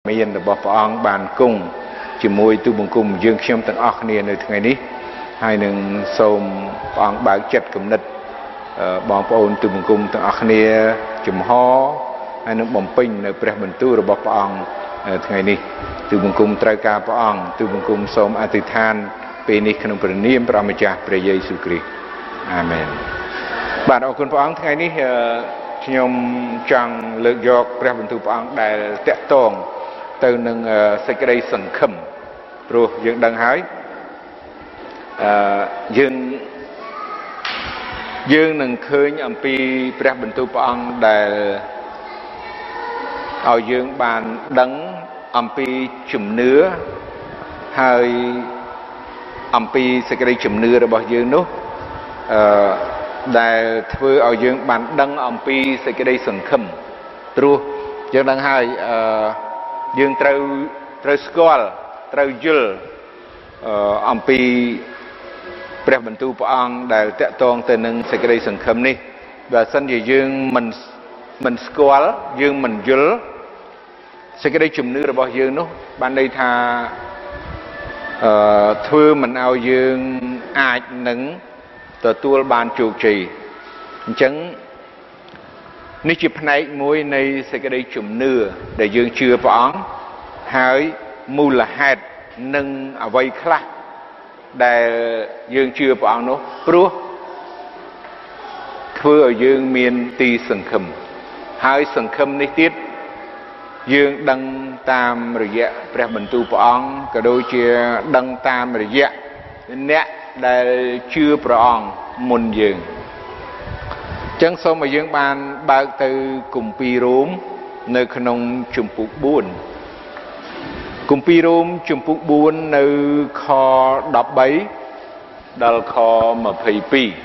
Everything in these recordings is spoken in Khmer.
មានរបស់ព្រះអង្គបានគង់ជាមួយទូបង្គំយើងខ្ញុំទាំងអស់គ្នានៅថ្ងៃនេះហើយនឹងសូមព្រះអង្គបើកចិត្តគំនិតបងប្អូនទូបង្គំទាំងអស់គ្នាចំហហើយនឹងបំពេញនៅព្រះបន្ទូលរបស់ព្រះអង្គថ្ងៃនេះទូបង្គំត្រូវការព្រះអង្គទូបង្គំសូមអធិដ្ឋានពេលនេះក្នុងព្រះនាមព្រះម្ចាស់ព្រះយេស៊ូវគ្រីស្ទអាមែនបាទអរគុណព្រះអង្គថ្ងៃនេះខ្ញុំចង់លើកយកព្រះបន្ទូលព្រះអង្គដែលតាក់ទងទៅនឹងសេចក្តីសង្ឃឹមព្រោះយើងដឹងហើយយើងនឹងឃើញអំពីព្រះបន្ទូលព្រះអង្គដែលឲ្យយើងបានដឹងអំពីជំនឿហើយអំពីសេចក្តីជំនឿរបស់យើងនោះដែលធ្វើឲ្យយើងបានដឹងអំពីសេចក្តីសង្ឃឹមព្រោះយើងដឹងហើយយើងត្រូវស្គាល់ត្រូវយល់អំពីព្រះបន្ទូលព្រះអង្គដែលតាក់ទងទៅនឹងសេចក្តីសង្ឃឹមនេះបើសិនជាយើងមិនស្គាល់យើងមិនយល់សេចក្តីជំនឿរបស់យើងនោះបានន័យថាធ្វើមិនឲ្យយើងអាចនឹងទទួលបានជោគជ័យអញ្ចឹងនេះជាផ្នែកមួយនៃសេចក្តីជំនឿដែលយើងជឿព្រះអង្គហើយមូលហេតុនិងអ្វីខ្លះដែលយើងជឿព្រះអង្គនោះព្រោះធ្វើឲ្យយើងមានទីសង្ឃឹមហើយសង្ឃឹមនេះទៀតយើងដឹងតាមរយៈព្រះបន្ទូលព្រះអង្គក៏ដូចជាដឹងតាមរយៈអ្នកដែលជឿព្រះអង្គមុនយើងអញ្ចឹងសូមឲ្យយើងបានបើកទៅគម្ពីររ៉ូមនៅក្នុងជំពូក4គម្ពីររ៉ូមជំពូក4នៅខ13ដល់ខ22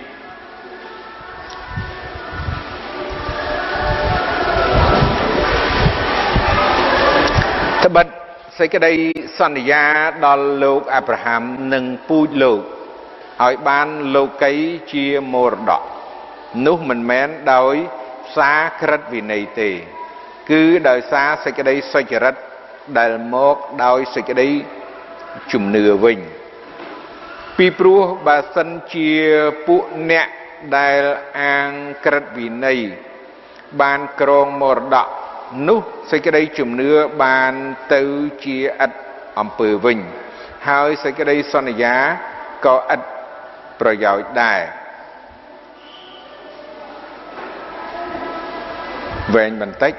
ត្បិតសេចក្តីសន្យាដល់លោកអាប់រ៉ាហាំនិងពូជលោកឲ្យបានលោកីជាមរតកនោះមិនមែនដោយសារក្រឹតវិន័យទេគឺដោយសារសេចក្តីសុចរិតដែលមកដោយសេចក្តីជំនឿវិញពីព្រោះបើសិនជាពួកអ្នកដែលអាងក្រឹតវិន័យបានក្រងមរតកនោះសេចក្តីជំនឿបានទៅជាឥតអំពើវិញហើយសេចក្តីសន្យាក៏ឥតប្រយោជន៍ដែរវែងបន្តិច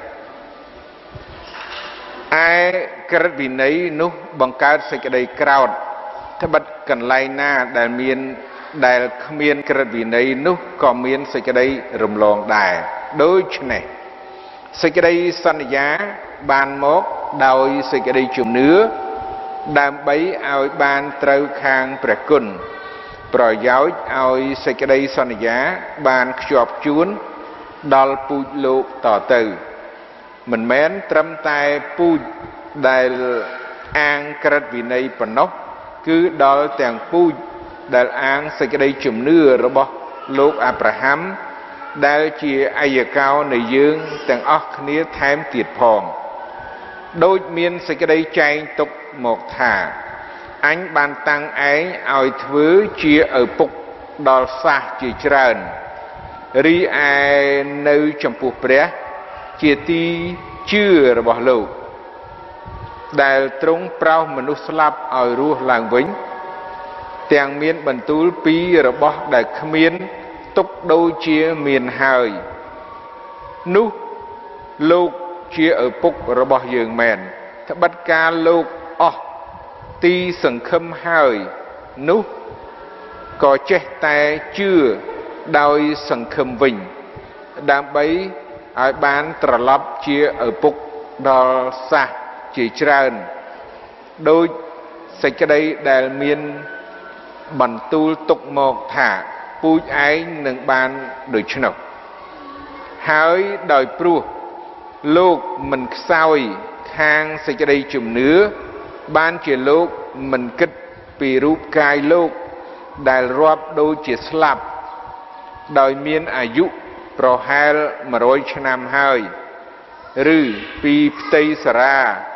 ឯក្រឹតវិន័យនោះបង្កើតសេចក្តីក្រោធត្បិតកន្លែងណាដែលគ្មានក្រឹតវិន័យនោះក៏មានសេចក្តីរំលងដែរដូច្នេះសេចក្តីសន្យាបានមកដោយសេចក្តីជំនឿដើម្បីឲ្យបានត្រូវខាងព្រះគុណប្រយោជន៍ឲ្យសេចក្តីសន្យាបានខ្ជាប់ខ្ជួនដល់ពូជលោកតទៅមិនមែនត្រឹមតែពូជដែលអាងក្រឹតវិន័យប៉ុណ្ណោះគឺដល់ទាំងពូជដែលអាងសេចក្តីជំនឿរបស់លោកអាប់រ៉ាហាំដែលជាអាយកោនៃយើងទាំងអស់គ្នាថែមទៀតផងដូចមានសេចក្តីចែងទុកមកថាអញបានតាំងឯងឲ្យធ្វើជាឪពុកដល់សាសជាច្រើនរីឯនៅចំពោះព្រះជាទីជឿរបស់លោកដែលទ្រង់ប្រោសមនុស្សស្លាប់ឲ្យរស់ឡើងវិញទាំងមានបន្ទូលពីរបស់ដែលគ្មានទុកដូចជាមានហើយនោះលោកជាឪពុករបស់យើងមែនត្បិតការលោកអស់ទីសង្ឃឹមហើយនោះក៏ចេះតែជឿដោយសង្ឃឹមវិញដើម្បីឲ្យបានត្រឡប់ជាឪពុកដល់សាសជាច្រើនដោយសេចក្តីដែលមានបន្ទូលទុកមកថាពូជឯងនឹងបានដូច្នោះហើយដោយព្រោះលោកមិនខ្សោយខាងសេចក្តីជំនឿបានជាលោកមិនគិតពីរូបកាយលោកដែលរាប់ដូចជាស្លាប់ដោយមានអាយុប្រហែល100ឆ្នាំហើយឬពីផ្ទៃសារា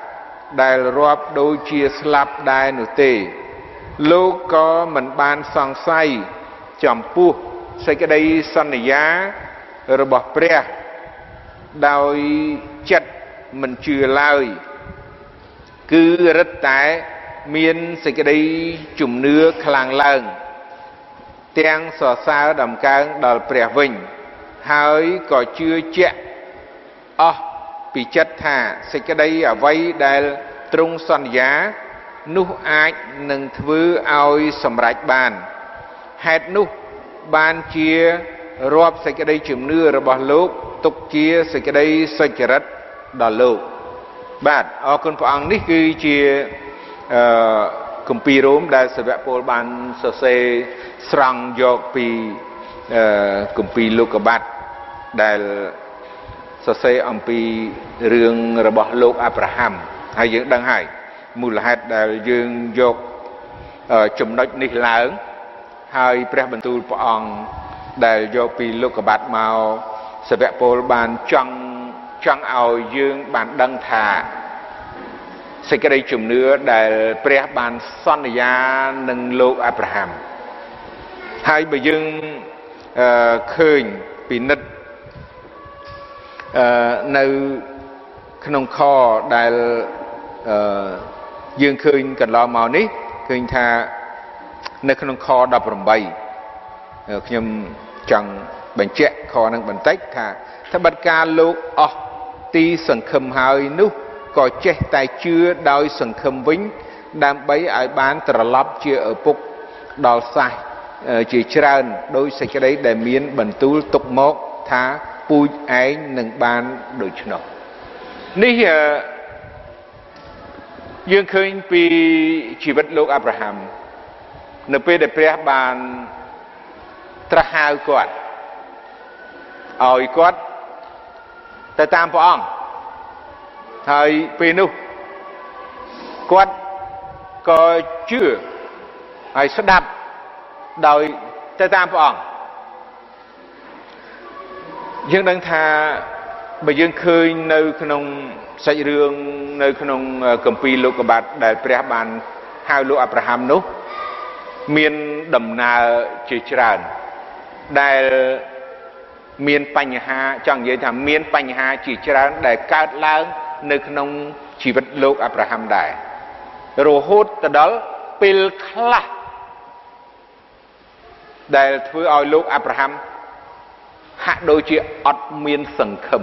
ដែលរាប់ដូចជាស្លាប់ដែរនោះទេលោកក៏មិនបានសង្ស័យចំពោះសេចក្តីសន្យារបស់ព្រះដោយចិត្តមិនជឿឡើយគឺរឹតតែមានសេចក្តីជំនឿខ្លាំងឡើងទាំងសរសើរដំកើងដល់ព្រះវិញហើយក៏ជឿជាក់អស់ពីចិត្តថាសេចក្តីអ្វីដែលទ្រង់សន្យានោះអាចនឹងធ្វើឲ្យសម្រេចបានហេតុនោះបានជារាប់សេចក្តីជំនឿរបស់លោកទុកជាសេចក្តីសុចរិតដល់លោកបាទអរគុណព្រះអង្គនេះគឺជាគម្ពីររ៉ូមដែលសាវកពូលបានសរសេរស្រង់យកពីគម្ពីរលោកុបាទដែលសរសេរអំពីរឿងរបស់លោកអាប់រ៉ាហាំហើយយើងដឹងហើយមូលហេតុដែលយើងយកចំណុចនេះឡើងហើយព្រះបន្ទូលព្រះអង្គដែលយកពីលោកុបាទមកសាវកពូលបានចង់ឲ្យយើងបានដឹងថាសេចក្តីជំនឿដែលព្រះបានសន្យានឹងលោកអាប់រ៉ាហាំហើយបើយើងឃើញពិនិត្យនៅក្នុងខដែលយើងឃើញកន្លងមកនេះឃើញថានៅក្នុងខ18ខ្ញុំចង់បញ្ជាក់ខនឹងបន្តិចថាត្បិតការលោកអស់ទីសង្ឃឹមហើយនោះក៏ចេះតែជឿដោយសង្ឃឹមវិញដើម្បីឲ្យបានត្រឡប់ជាឪពុកដល់សះជាច្រើនដោយសេចក្តីដែលមានបន្ទូលទុកមកថាពូជឯងនឹងបានដូច្នោះនេះយើងឃើញពីជីវិតលោកអាប់រ៉ាហាំនៅពេលដែលព្រះបានត្រាស់ហៅគាត់ឲ្យគាត់ទៅតាមព្រះអង្គហើយពេលនោះគាត់ក៏ជឿហើយស្ដាប់ដោយទៅតាមព្រះអង្គយើងដឹងថាបើយើងឃើញនៅក្នុងសាច់រឿងនៅក្នុងគម្ពីរលោកុបាទដែលព្រះបានហៅលោកអាប់រ៉ាហាំនោះមានដំណើរជាច្រើនដែលមានបញ្ហាចង់និយាយថាមានបញ្ហាជាច្រើនដែលកើតឡើងនៅក្នុងជីវិតលោកអាប់រ៉ាហាំដែររហូតទៅដល់ពេលខ្លះដែលធ្វើឲ្យលោកអាប់រ៉ាហាំហាក់ដូចជាអត់មានសង្ឃឹម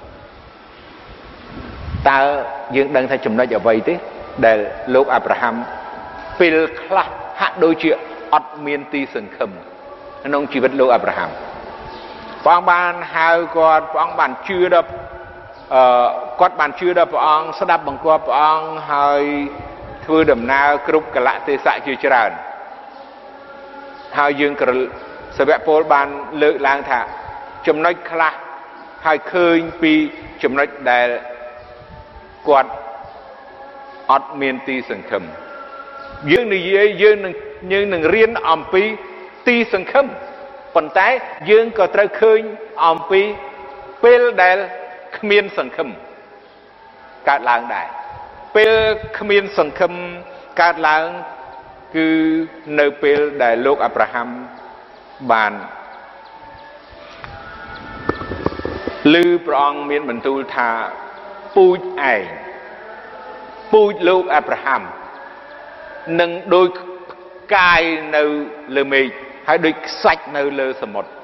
តើយើងដឹងថាចំណុចអ្វីទេដែលលោកអាប់រ៉ាហាំពេលខ្លះហាក់ដូចជាអត់មានទីសង្ឃឹមក្នុងជីវិតលោកអាប់រ៉ាហាំព្រះអង្គបានហៅគាត់ព្រះអង្គបានជឿដល់គាត់បានជឿដល់ព្រះអង្គស្ដាប់បង្គាប់ព្រះអង្គហើយធ្វើដំណើរគ្រប់កលៈទេសៈជាច្រើនហើយយើងសាវកពលបានលើកឡើងថាចំណុចខ្លះហើយឃើញពីចំណុចដែលគាត់អត់មានទីសង្ឃឹមយើងនិយាយយើងនឹងរៀនអំពីទីសង្ឃឹមប៉ុន្តែយើងក៏ត្រូវឃើញអំពីពេលដែលគ្មានសង្ឃឹមកើតឡើងដែរពេលគ្មានសង្ឃឹមកើតឡើងគឺនៅពេលដែលលោកអាប់រ៉ាហាំបានឮព្រះអង្គមានបន្ទូលថាពូជឯងពូជលោកអាប់រ៉ាហាំនឹងដូចផ្កាយនៅលើមេឃហើយដូចខ្សាច់នៅលើសមុទ្រ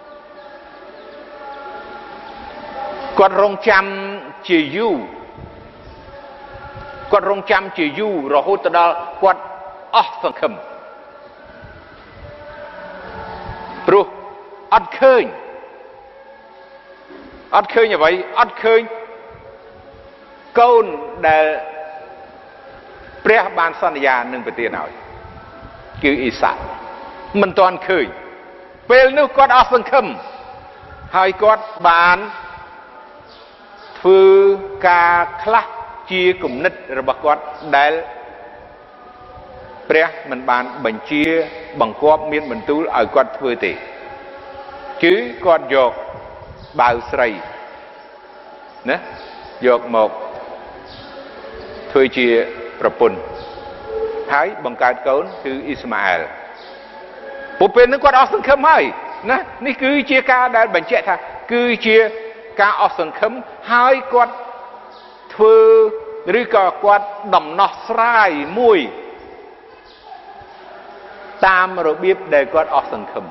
គាត់រងចាំជាយូរគាត់រងចាំជាយូររហូតដល់គាត់អស់សង្ឃឹមព្រោះអត់ឃើញអ្វីអត់ឃើញកូនដែលព្រះបានសន្យានឹងប្រទានឲ្យគឺអ៊ីសាក់មិនទាន់ឃើញពេលនោះគាត់អស់សង្ឃឹមហើយគាត់បានធ្វើការខ្លះជាគំនិតរបស់គាត់ដែលព្រះមិនបានបញ្ជាបង្គាប់មានបន្ទូលឲ្យគាត់ធ្វើទេគឺគាត់យកបាវស្រីណាយកមកធ្វើជាប្រពន្ធហើយបង្កើតកូនគឺអ៊ីស្ម៉ាអែលពួកពេលហ្នឹងគាត់អស់សង្ឃឹមហើយណានេះគឺជាការដែលបញ្ជាក់ថាគឺជាការអស់សង្ឃឹមហើយគាត់ធ្វើឬក៏គាត់ដំណោះស្រាយមួយតាមរបៀបដែលគាត់អស់សង្ឃឹម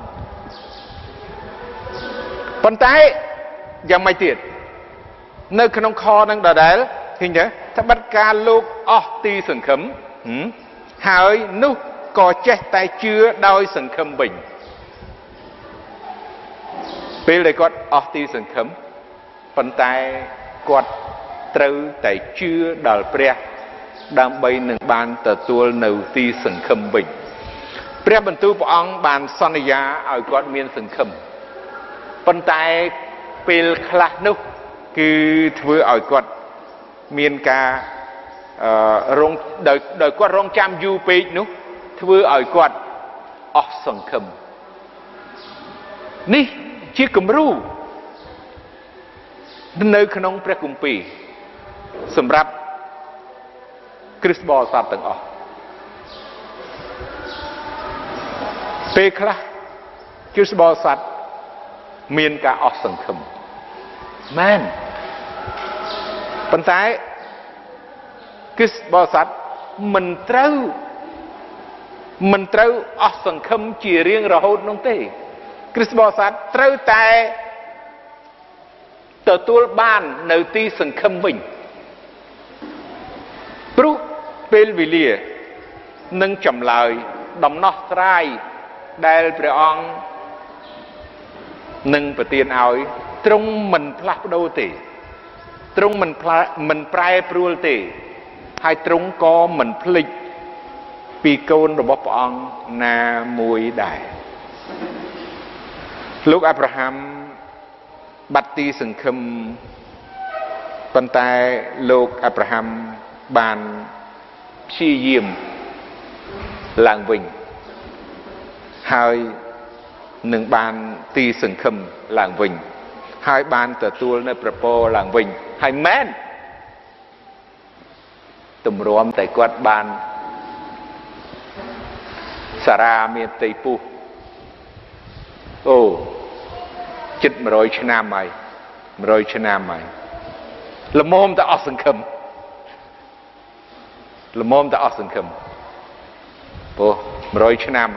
ប៉ុន្តែយ៉ាងម៉េចទៀតនៅក្នុងខនឹងដដែលឃើញទេត្បិតការលោកអស់ទីសង្ឃឹមហើយនោះក៏ចេះតែជឿដោយសង្ឃឹមវិញពេលដែលគាត់អស់ទីសង្ឃឹមប៉ុន្តែគាត់ត្រូវតែជឿដល់ព្រះដើម្បីនឹងបានទទួលនៅទីសង្ឃឹមវិញព្រះបន្ទូលព្រះអង្គបានសន្យាឲ្យគាត់មានសង្ឃឹមប៉ុន្តែពេលខ្លះនោះគឺធ្វើឲ្យគាត់មានការរងដោយគាត់រងចាំយូរពេកនោះធ្វើឲ្យគាត់អស់សង្ឃឹមនេះជាគំរូនៅក្នុងព្រះគម្ពីរសម្រាប់គ្រិស្តបរិស័ទទាំងអស់ពេលខ្លះគ្រិស្តបរិស័ទមានការអស់សង្ឃឹមមែនប៉ុន្តែគ្រិស្តបរិស័ទមិនត្រូវអស់សង្ឃឹមជារៀងរហូតនោះទេគ្រិស្តបរិស័ទត្រូវតែទទួលបាននៅទីសង្ឃឹមវិញព្រោះពេលវេលានឹងចម្លើយដំណោះស្រាយដែលព្រះអង្គនឹងប្រទានឲ្យទ្រង់មិនផ្លាស់ប្ដូរទេទ្រង់មិនប្រែប្រួលទេហើយទ្រង់ក៏មិនភ្លេចពីកូនរបស់ព្រះអង្គណាមួយដែរលោកអាប់រ៉ាហាំបាត់ទីសង្ឃឹមប៉ុន្តែលោកអាប់រ៉ាហាំបានព្យាយាមឡើងវិញហើយនឹងបានទីសង្ឃឹមឡើងវិញហើយបានទទួលនៅប្រពរឡើងវិញហើយមែនទម្រាំតែគាត់បានសារ៉ាមានផ្ទៃពោះអូជិត100ឆ្នាំហើយ100ឆ្នាំហើយល្មមតែអស់សង្ឃឹមល្មមតែអស់សង្ឃឹមព្រោះ100ឆ្នាំ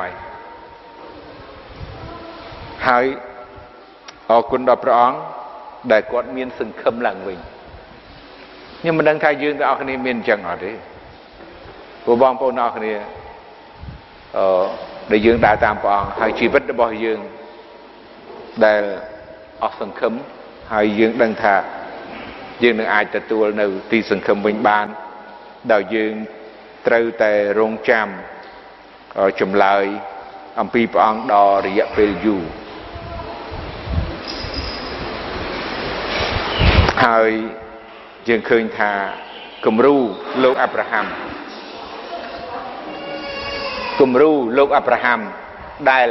ហើយអរគុណដល់ព្រះអង្គដែលគាត់មានសង្ឃឹមឡើងវិញខ្ញុំមិនដឹងថាយើងទាំងអស់គ្នាមានអញ្ចឹងអត់ទេព្រោះបងប្អូនទាំងអស់គ្នាដែលយើងដើរតាមព្រះអង្គហើយជីវិតរបស់យើងដែលអស់សង្ឃឹមហើយយើងដឹងថាយើងនឹងអាចទទួលនៅទីសង្ឃឹមវិញបានដោយយើងត្រូវតែរងចាំចម្លើយអំពីព្រះអង្គដល់រយៈពេលយូរហើយយើងឃើញថាគំរូលោកអាប់រ៉ាហាំដែល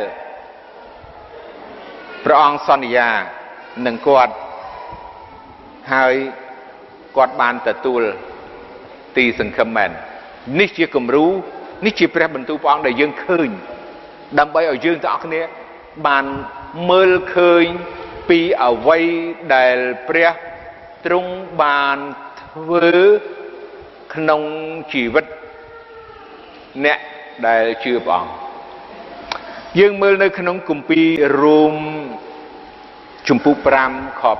ព្រះអង្គសន្យានឹងគាត់ហើយគាត់បានទទួលទីសង្ឃឹមមែននេះជាគំរូនេះជាព្រះបន្ទូលព្រះអង្គដែលយើងឃើញដើម្បីឲ្យយើងទាំងអស់គ្នាបានមើលឃើញពីអ្វីដែលព្រះទ្រង់បានធ្វើក្នុងជីវិតអ្នកដែលជឿព្រះអង្គយើងមើលនៅក្នុងគម្ពីររ៉ូមជំពូក5ខ5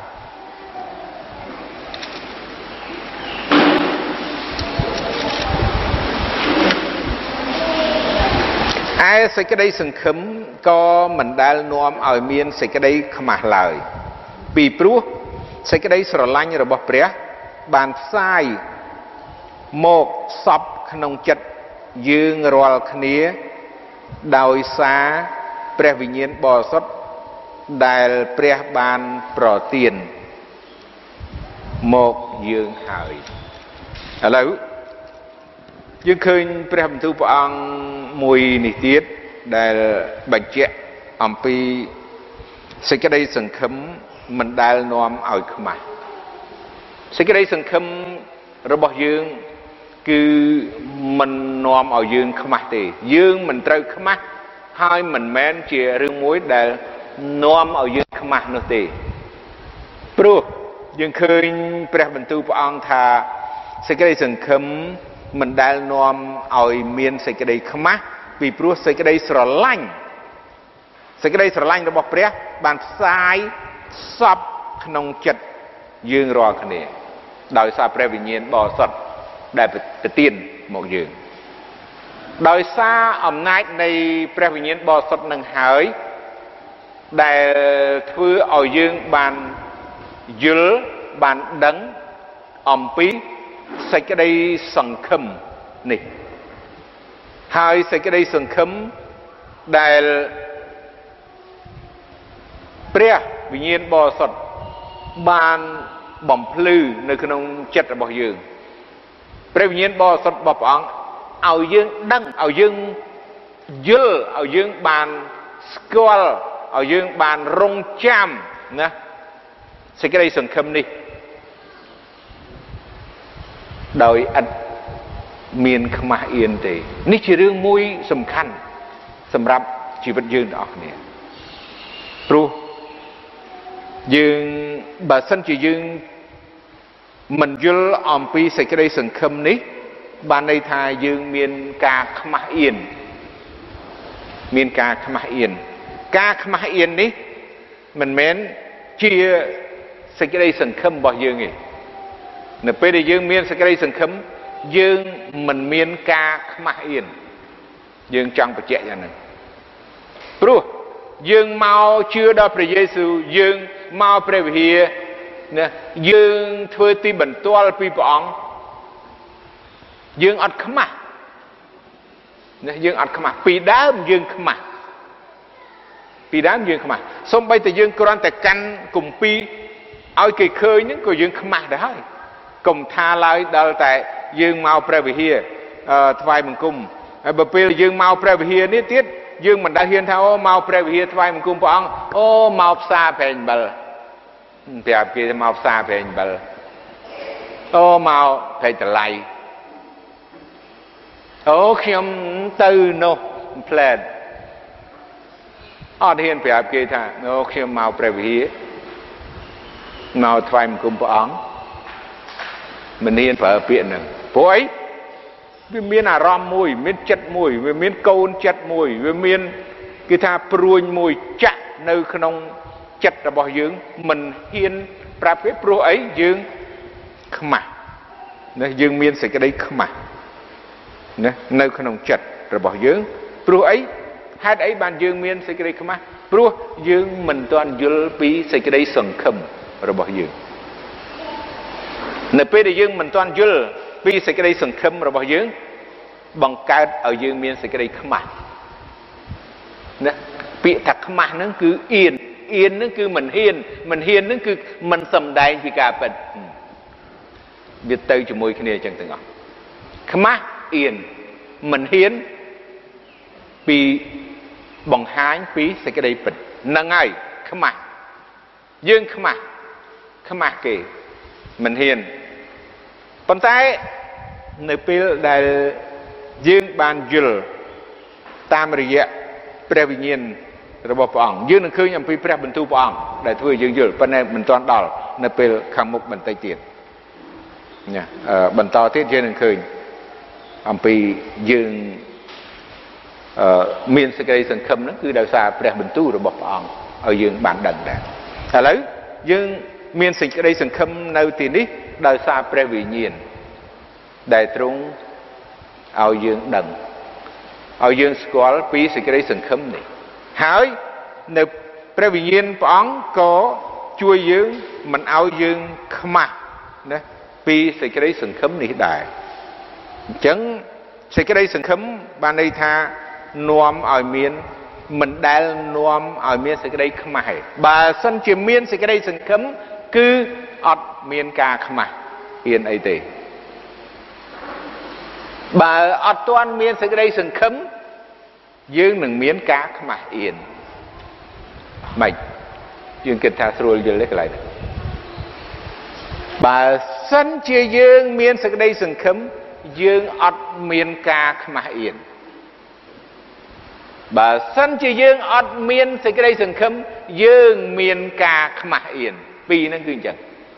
ឯសេចក្តីសង្ឃឹមក៏មិនដែលនាំឲ្យមានសេចក្តីខ្មាស់ឡើយពីព្រោះសេចក្តីស្រឡាញ់របស់ព្រះបានផ្សាយមកសពក្នុងចិត្តយើងរាល់គ្នាដោយសារព្រះវិញ្ញាណបរិសុទ្ធដែលព្រះបានប្រទានមកយើងហើយឥឡូវយើងឃើញព្រះបន្ទូលព្រះអង្គមួយនេះទៀតដែលបញ្ជាក់អំពីសេចក្តីសង្ឃឹមមិនដែលនាំឲ្យខ្មាស់សេចក្តីសង្ឃឹមរបស់យើង cứ mình nòm ở dương khăm thì dương mình trâu khăm hai mình men chia rương muối để nòm ở dương khăm nữa thì pro dương khơi bè bần tu ông thà sẽ cái đây sừng khăm mình đã nòm ở miền sẽ cái đây khăm vì pro sẽ cái đây sờ lạnh sẽ cái đây sờ lạnh nó bọc bè bàn sai sập nông chật dương rò cái này đòi xa bè vì nhiên bò sọt đại bị tiền một dương đòi xa ẩm nát này bè vì nhiên bò sọt nâng hới đại thưa ở dương bàn dữ bàn đắng ẩm pí sẽ cái đây sần khâm này hai sẽ cái đây sần khâm đại bè vì nhiên bò sọt bàn bầm plư nơiក្នុងចិត្តរបស់យើងព្រះវិញ្ញាណបរិសុទ្ធរបស់ព្រះអង្គឲ្យយើងដឹងឲ្យយើងយល់ឲ្យយើងបានស្គាល់ឲ្យយើងបានរងចាំណាសេចក្តីសង្ឃឹមនេះដោយឥតមានខ្មាស់អៀនទេនេះជារឿងមួយសំខាន់សម្រាប់ជីវិតយើងទាំងអស់គ្នាព្រោះយើងបើសិនជាយើងមិនយល់អំពីសេចក្តីសង្ឃឹមនេះបានន័យថាយើងមានការខ្មាស់អៀនមានការខ្មាស់អៀនការខ្មាស់អៀននេះមិនមែនជាសេចក្តីសង្ឃឹមរបស់យើងទេនៅពេលដែលយើងមានសេចក្តីសង្ឃឹមយើងមិនមានការខ្មាស់អៀនយើងចង់បញ្ជាក់យ៉ាងហ្នឹងព្រោះយើងមកជឿដល់ព្រះយេស៊ូវយើងមកព្រះវិហារណាយើងធ្វើទីបន្ទាល់ពីព្រះអង្គយើងអត់ខ្មាស់ណាយើងអត់ខ្មាស់ពីដើមយើងខ្មាស់ពីដើមយើងខ្មាស់សូម្បីតែយើងគ្រាន់តែកាន់គម្ពីរឲ្យគេឃើញហ្នឹងក៏យើងខ្មាស់ដែរហើយកុំថាឡើយដល់តែយើងមកព្រះវិហារថ្វាយបង្គំហើយបើពេលយើងមកព្រះវិហារនេះទៀតយើងមិនដែលហ៊ានថាអូមកព្រះវិហារថ្វាយបង្គំព្រះអង្គអូមកផ្សារប្រេងបិលប្រាប់គេមកផ្សារប្រេងបិលអូមកប្រេងតឡៃអូខ្ញុំទៅនោះផ្លែតអត់ហ៊ានប្រាប់គេថាអូខ្ញុំមកព្រះវិហារមកថ្វាយបង្គំព្រះអង្គមិនហ៊ានប្រើពាក្យហ្នឹងព្រោះអីវាមានអារម្មណ៍មួយមានចិត្តមួយវាមានកូនចិត្តមួយវាមានគឺថាព្រួញមួយចាក់នៅក្នុងចិត្តរបស់យើងមិនហ៊ានប្រាប់គេព្រោះអីយើងខ្មាស់ណាយើងមានសេចក្តីខ្មាស់ណានៅក្នុងចិត្តរបស់យើងព្រោះអីហេតុអីបានយើងមានសេចក្តីខ្មាស់ព្រោះយើងមិនទាន់យល់ពីសេចក្តីសង្ឃឹមរបស់យើងនៅពេលដែលយើងមិនទាន់យល់ពីសេចក្តីសង្ឃឹមរបស់យើងបង្កើតឲ្យយើងមានសេចក្តីខ្មាស់ណាពាក្យថាខ្មាស់ហ្នឹងគឺអៀនហ្នឹងគឺមិនហ៊ានហ្នឹងគឺមិនសំដែងពីការពិតវាទៅជាមួយគ្នាអញ្ចឹងទាំងអស់ខ្មាស់អៀនមិនហ៊ានពីបង្ហាញពីសេចក្តីពិតហ្នឹងហើយខ្មាស់យើងខ្មាស់គេមិនហ៊ានប៉ុន្តែនៅពេលដែលយើងបានយល់តាមរយៈព្រះវិញ្ញាណរបស់ព្រះអង្គយើងនឹងឃើញអំពីព្រះបន្ទូលព្រះអង្គដែលធ្វើឲ្យយើងយល់ប៉ុន្តែមិនទាន់ដល់នៅពេលខាងមុខបន្តិចទៀតណាបន្តទៀតយើងនឹងឃើញអំពីយើងមានសេចក្តីសង្ឃឹមហ្នឹងគឺដោយសារព្រះបន្ទូលរបស់ព្រះអង្គឲ្យយើងបានដឹងដែរឥឡូវយើងមានសេចក្តីសង្ឃឹមនៅទីនេះដោយសារព្រះវិញ្ញាណដែលទ្រង់ឲ្យយើងដឹងឲ្យយើងស្គាល់ពីសេចក្តីសង្ឃឹមនេះហើយនៅព្រះវិញ្ញាណព្រះអង្គក៏ជួយយើងមិនឲ្យយើងខ្មាស់ណាពីសេចក្តីសង្ឃឹមនេះដែរអញ្ចឹងសេចក្តីសង្ឃឹមបានន័យថានាំឲ្យមានមិនដែលនាំឲ្យមានសេចក្តីខ្មាស់ទេបើសិនជាមានសេចក្តីសង្ឃឹមគឺអត់មានការខ្មាស់ហ៊ានអីទេបើអត់ទាន់មានសេចក្តីសង្ឃឹមយើងនឹងមានការខ្មាស់អៀនម៉េចយើងគិតថាស្រួលយល់ទេកន្លែងនេះបើសិនជាយើងមានសេចក្តីសង្ឃឹម dương ọt miên ca khmah yên bà sân chỉ dương ọt miên sẽ cái đây sừng khâm dương miên ca khmah yên vì nó cứ chẳng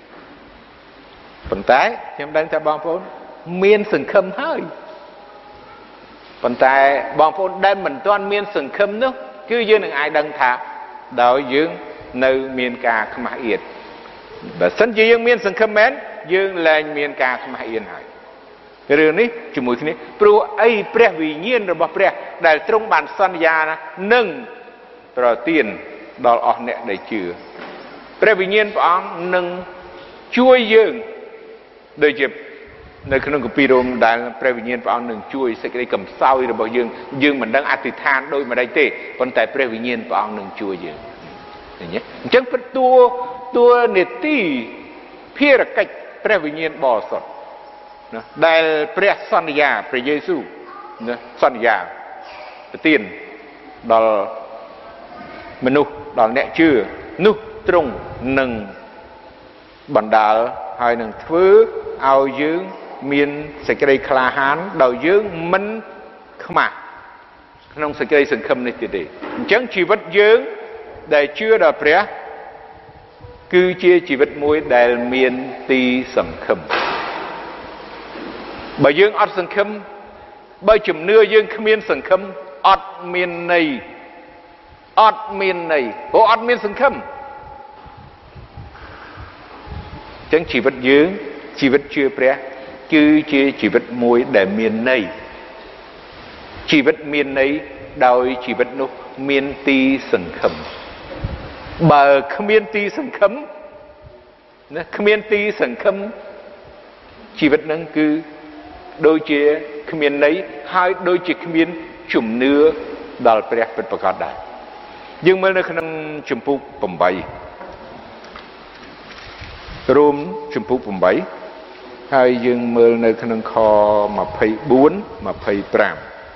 phần tái em đang theo bong phốn miên sừng khâm hơi phần tái bong phốn đem mình toàn miên sừng khâm nữa cứ dương đừng ai đăng thả đó dương nơi miên ca khmah yên bà sân chỉ dương miên sừng khâm mến dương lên miên ca khmah yên hỏi cái điều này chúng mùi này pro ấy pre vì nhiên rồi bảo pre đại trong bản san gia na nâng rồi tiền đòi ở nè để chừa pre vì nhiên bọn nâng chui dương đời chụp nơi khung của pirom đại pre vì nhiên bọn nâng chui sẽ cái cầm sao rồi bảo dương dương mình đang ăn thịt than đôi mà đây tê còn tại pre vì nhiên bọn nâng chui dương nhé chẳng phải tua nệt ti phía là cách pre vì nhiên bỏ sọt đạiព្រះសន្យាព្រះយេស៊ូវសន្យាប្រទានដល់មនុស្សដល់អ្នកជឿនោះទ្រង់នឹងបណ្ដាលហើយនឹងធ្វើឲ្យយើងមានសេចក្តីក្លាហានដោយយើងមិនខ្មាស់ក្នុងសេចក្តីសង្ឃឹមនេះទៀតទេអញ្ចឹងជីវិតយើងដែលជឿដល់ព្រះគឺជាជីវិតមួយដែលមានទីសង្ឃឹមបើយើងអត់សង្ឃឹមបើជំនឿយើងគ្មានសង្ឃឹមអត់មានន័យព្រោះអត់មានសង្ឃឹមអញ្ចឹងជីវិតយើងជីវិតជឿព្រះគឺជាជីវិតមួយដែលមានន័យជីវិតមានន័យដោយជីវិតនោះមានទីសង្ឃឹមបើគ្មានទីសង្ឃឹមណាគ្មានទីសង្ឃឹមជីវិតហ្នឹងគឺដូចជាគ្មានន័យហើយដូចជាគ្មានជំនឿដល់ព្រះពិតប្រាកដដែរយើងមើលនៅក្នុងជំពូក8រួមជំពូក8ហើយយើងមើលនៅក្នុងខ24 25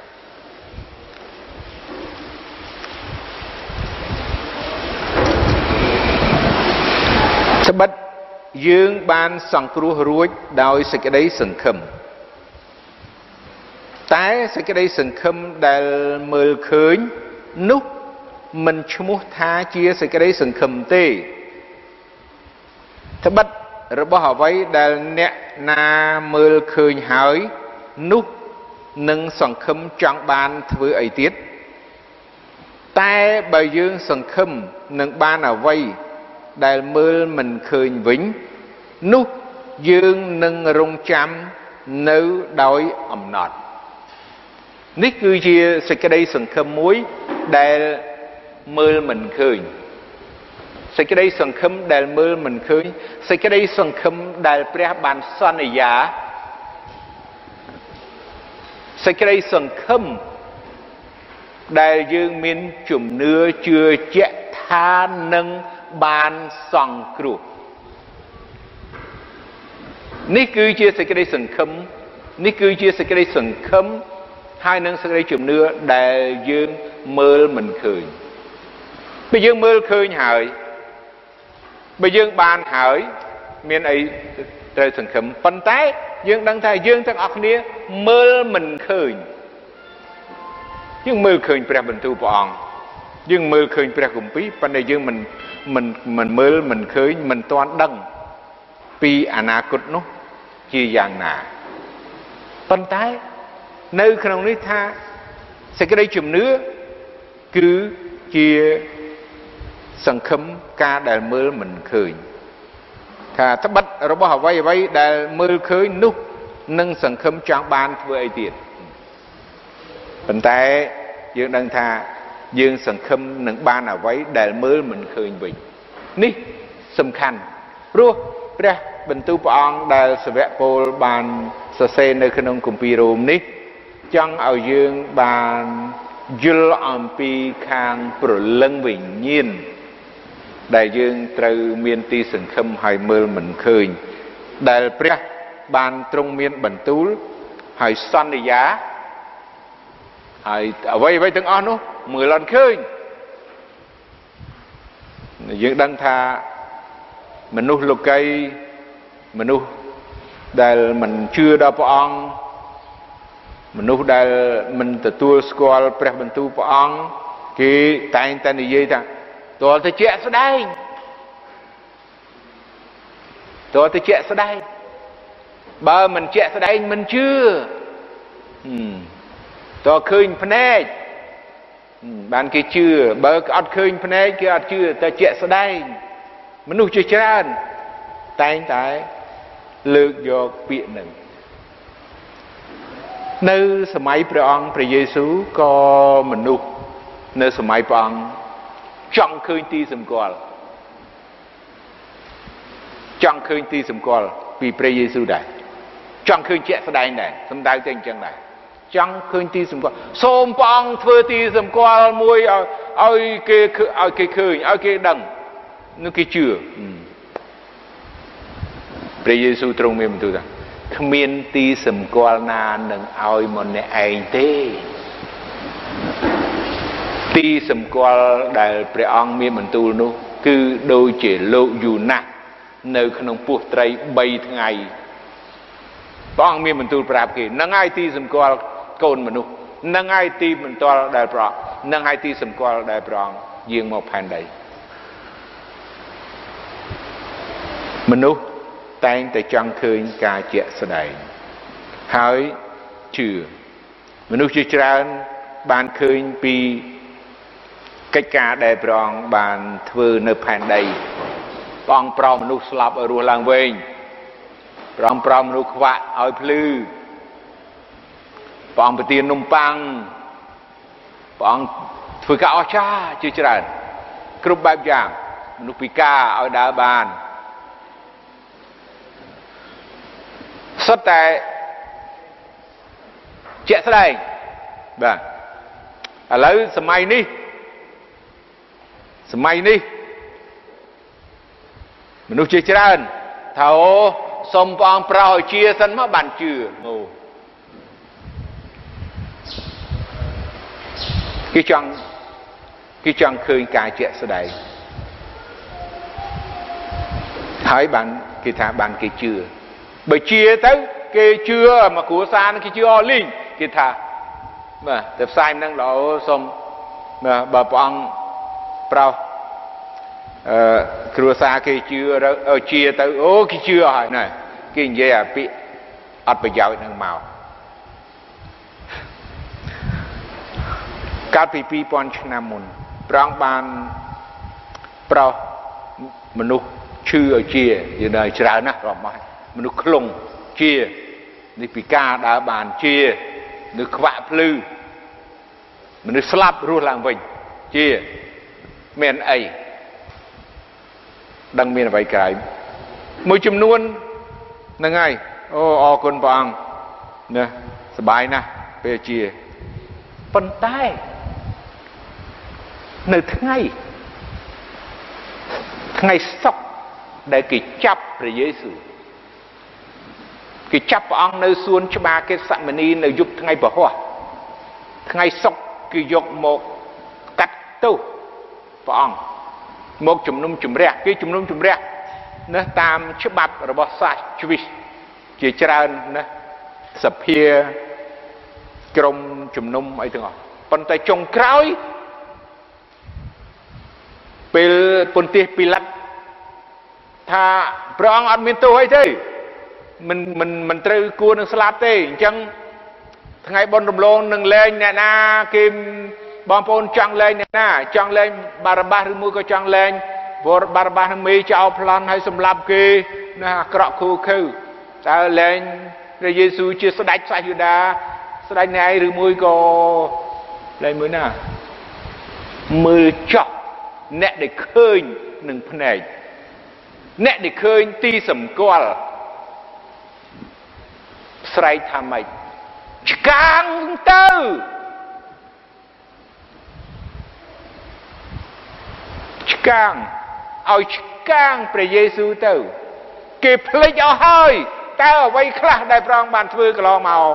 ត្បិតយើងបានសង្គ្រោះរួចដោយសេចក្តីសង្ឃឹមតែសេចក្តីសង្ឃឹមដែលមើលឃើញនោះមិនឈ្មោះថាជាសេចក្តីសង្ឃឹមទេត្បិតរបស់អ្វីដែលអ្នកណាមើលឃើញហើយនោះនឹងសង្ឃឹមចង់បានធ្វើអីទៀតតែបើយើងសង្ឃឹមនឹងបានអ្វីដែលមើលមិនឃើញវិញនោះយើងនឹងរងចាំនៅដោយអំណត់នេះគឺជាសេចក្តីសង្ឃឹមមួយដែលមើលមិនឃើញសេចក្តីសង្ឃឹមដែលមើលមិនឃើញសេចក្តីសង្ឃឹមដែលព្រះបានសន្យាសេចក្តីសង្ឃឹមដែលយើងមានជំនឿជឿជាក់ថានឹងបានសង្គ្រោះនេះគឺជាសេចក្តីសង្ឃឹមនេះគឺជាសេចក្តីសង្ឃឹមហើយនឹងសេចក្តីជំនឿដែលយើងមើលមិនឃើញបើយើងមើលឃើញហើយបើយើងបានហើយមានអីត្រូវសង្ឃឹមប៉ុន្តែយើងដឹងថាយើងទាំងអស់គ្នាមើលមិនឃើញយើងមើលឃើញព្រះបន្ទូលព្រះអង្គយើងមើលឃើញព្រះគម្ពីរប៉ុន្តែយើងមិនមើលមិនឃើញមិនទាន់ដឹងពីអនាគតនោះជាយ៉ាងណាប៉ុន្តែនៅក្នុងនេះថាសេចក្តីជំនឿគឺជាសង្ឃឹមការដែលមើលមិនឃើញថាត្បិតរបស់អ្វីដែលមើលឃើញនោះនឹងសង្ឃឹមចង់បានធ្វើអីទៀតប៉ុន្តែយើងដឹងថាយើងសង្ឃឹមនឹងបានអ្វីដែលមើលមិនឃើញវិញនេះសំខាន់ព្រោះព្រះបន្ទូលព្រះអង្គដែលសាវកពោលបានសរសេរនៅក្នុងគម្ពីររ៉ូមនេះចង់ឲ្យយើងបានយល់អំពីខាងព្រលឹងវិញ្ញាណដែលយើងត្រូវមានទីសង្ឃឹមហើយមើលមិនឃើញដែលព្រះបានទ្រង់មានបន្ទូលហើយសន្យាហើយអ្វីទាំងអស់នោះមើលអត់ឃើញយើងដឹងថាមនុស្សលោកីមនុស្សដែលមិនជឿដល់ព្រះអង្គមនុស្សដែលមិនទទួលស្គាល់ព្រះបន្ទូលព្រះអង្គគេតែងតែនិយាយថាតើទៅជាក់ស្ដែងតើទៅជាក់ស្ដែងបើមិនជាក់ស្ដែងមិនជឿតើឃើញភ្នែកបានគេជឿបើអត់ឃើញភ្នែកគេអត់ជឿតែជាក់ស្ដែងមនុស្សជាច្រើនតែងតែលើកយកពាក្យនឹងនៅសម័យព្រះអង្គព្រះយេស៊ូវក៏មនុស្សនៅសម័យព្រះអង្គចង់ឃើញទីសម្គាល់ចង់ឃើញទីសម្គាល់ពីព្រះយេស៊ូវដែរចង់ឃើញជាក់ស្ដែងដែរសំដៅទៅអញ្ចឹងដែរចង់ឃើញទីសម្គាល់សូមព្រះអង្គធ្វើទីសម្គាល់មួយឲ្យគេឃើញឲ្យគេដឹងនោះគេជឿព្រះយេស៊ូវទ្រង់មានបន្ទូលថាគ្មានទីសម្គាល់ណានឹងឲ្យម្នាក់ឯងទេទីសម្គាល់ដែលព្រះអង្គមានបន្ទូលនោះគឺដូចជាលោកយូណាស់នៅក្នុងពោះត្រី3ថ្ងៃព្រះអង្គមានបន្ទូលប្រាប់គេនឹងហើយទីសម្គាល់កូនមនុស្សនឹងហើយទីបន្ទាល់ដែលព្រះអង្គនឹងហើយទីសម្គាល់ដែលព្រះអង្គយាងមកផែនដីមនុស្សតែងតែចង់ឃើញការជាក់ស្ដែងហើយជឿមនុស្សជាច្រើនបានឃើញពីកិច្ចការដែលព្រះអង្គបានធ្វើនៅផែនដីព្រះអង្គប្រោសមនុស្សស្លាប់ឲ្យរស់ឡើងវិញព្រះអង្គប្រោសមនុស្សខ្វាក់ឲ្យភ្លឺព្រះអង្គប្រទាននំប៉័ងព្រះអង្គធ្វើការអស្ចារ្យជាច្រើនគ្រប់បែបយ៉ាងមនុស្សពិការឲ្យដើរបានសុទ្ធតែជាក់ស្ដែងបាទឥឡូវសម័យនេះមនុស្សជាច្រើនថាអូសូមព្រះអង្គប្រោសឲ្យជាសិនមកបានជឿអូគេចង់ឃើញការជាក់ស្ដែងហើយបានគេថាបានគេជឿបើជាទៅគេជឿមកគ្រួសារគេជឿអស់លីងគេថាបាទទៅផ្សាយនឹងដល់សូមបើព្រះអង្គប្រោសគ្រួសារគេជឿជាទៅអូគេជឿអស់ហើយណែគេនិយាយអាពាក្យអត់ប្រយោជន៍នឹងមកកាលពី2000ឆ្នាំមុនព្រះអង្គបានប្រោសមនុស្សឈឺឲ្យជាយល់ដល់ច្រើនណាស់រាប់មកមនុស្សខ្លងជានេះពិការដើរបានជានឹងខ្វាក់ភ្លឺមនុស្សស្លាប់រស់ឡើងវិញជាមានអីដឹងមានអ្វីក្រៅមួយចំនួនហ្នឹងហើយអូអរគុណព្រះអង្គណាសប្បាយណាស់ពេលជាប៉ុន្តែនៅថ្ងៃសុក្រដែលគេចាប់ព្រះយេស៊ូវគេចាប់ព្រះអង្គនៅសួនច្បារកេសមនីនៅយប់ថ្ងៃពហុថ្ងៃសុក្រគឺយកមកកាត់ទោសព្រះអង្គមកជំនុំជម្រះគេជំនុំជម្រះណាតាមច្បាប់របស់សាសជ្វីសជាច្រើនណាសភាក្រុមជំនុំអីទាំងអស់ប៉ុន្តែចុងក្រោយពេលពន្ទះពីឡាត់ថាព្រះអង្គអត់មានទោសអីទេមិនត្រូវគួរនឹងស្លាប់ទេអញ្ចឹងថ្ងៃបុណ្យរំលងនឹងលែងអ្នកណាគេបងប្អូនចង់លែងអ្នកណាចង់លែងបារ៉ាបាសឬមួយក៏ចង់លែងបារ៉ាបាសនឹងមេចោលប្លន់ឲ្យសម្លាប់គេណាអាក្រក់ខូខើតើលែងព្រះយេស៊ូវជាស្ដេចសាសយូដាស្ដេចនៃឬមួយក៏លែងមួយណាមើលចោះអ្នកដែលឃើញនឹងភ្នែកអ្នកដែលឃើញទីសម្គាល់ស្រែកថាម៉េចឆ្កាងទៅឆ្កាងឲ្យឆ្កាងព្រះយេស៊ូវទៅគេភ្លេចអស់ហើយតើអ្វីខ្លះដែលព្រះអង្គបានធ្វើកន្លងមក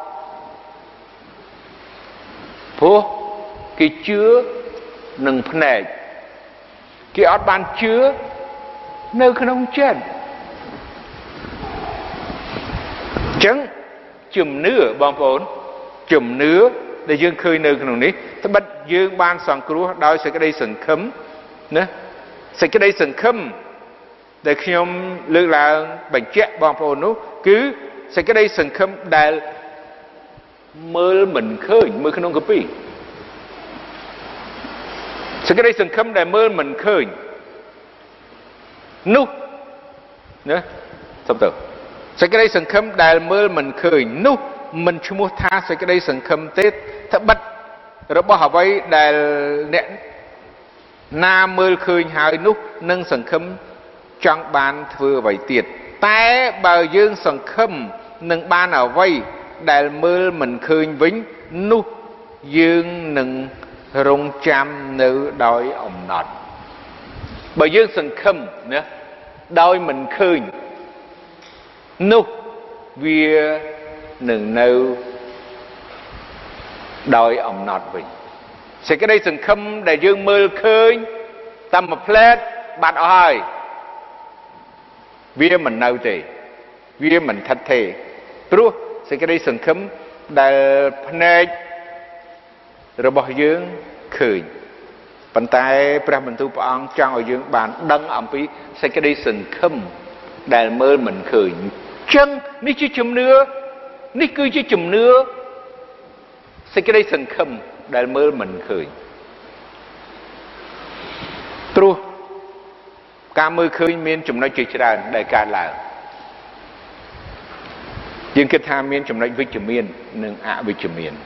ព្រោះគេជឿនឹងភ្នែកគេអត់បានជឿនៅក្នុងចិត្តអញ្ចឹងជំនឿបងប្អូន chùm nứa để dương khơi nơiក្នុងនេះ តែបិទយើងបានសង្គ្រោះដោយសេចក្តីសង្ឃឹមណាសេចក្តីសង្ឃឹមដែលខ្ញុំលើកឡើងបញ្ជាក់បងប្អូននោះគឺសេចក្តីសង្ឃឹមដែលមើលមិនឃើញមើលក្នុងកាពីសេចក្តីសង្ឃឹមដែលមើលមិនឃើញនោះណាសំទៅសេចក្តីសង្ឃឹមដែលមើលមិនឃើញនោះមិនឈ្មោះថាសេចក្តីសង្ឃឹមទេត្បិតរបស់អ្វីដែលអ្នកណាមើលឃើញហើយនោះនឹងសង្ឃឹមចង់បានធ្វើអ្វីទៀតតែបើយើងសង្ឃឹមនឹងបានអ្វីដែលមើលមិនឃើញវិញនោះយើងនឹងរងចាំនៅដោយអំណត់បើយើងសង្ឃឹមណាដោយមិនឃើញនោះវានឹងនៅដោយអំណត់វិញសេចក្តីសង្ឃឹមដែលយើងមើលឃើញតាមមួយផ្លែតបាត់អស់ហើយវាមិននៅទេវាមិនថិតទេព្រោះសេចក្តីសង្ឃឹមដែលភ្នែករបស់យើងឃើញប៉ុន្តែព្រះបន្ទូលព្រះអង្គចង់ឲ្យយើងបានដឹងអំពីសេចក្តីសង្ឃឹមដែលមើលមិនឃើញអញ្ចឹងនេះជាជំនឿនេះគឺជាជំនឿសេចក្តីសង្ឃឹមដែលមើលមិនឃើញព្រោះការមើលឃើញមានចំណុចជាច្រើនដែលកើតឡើងយើងគិតថាមានចំណុចវិជ្ជមាននិងអវិជ្ជមាន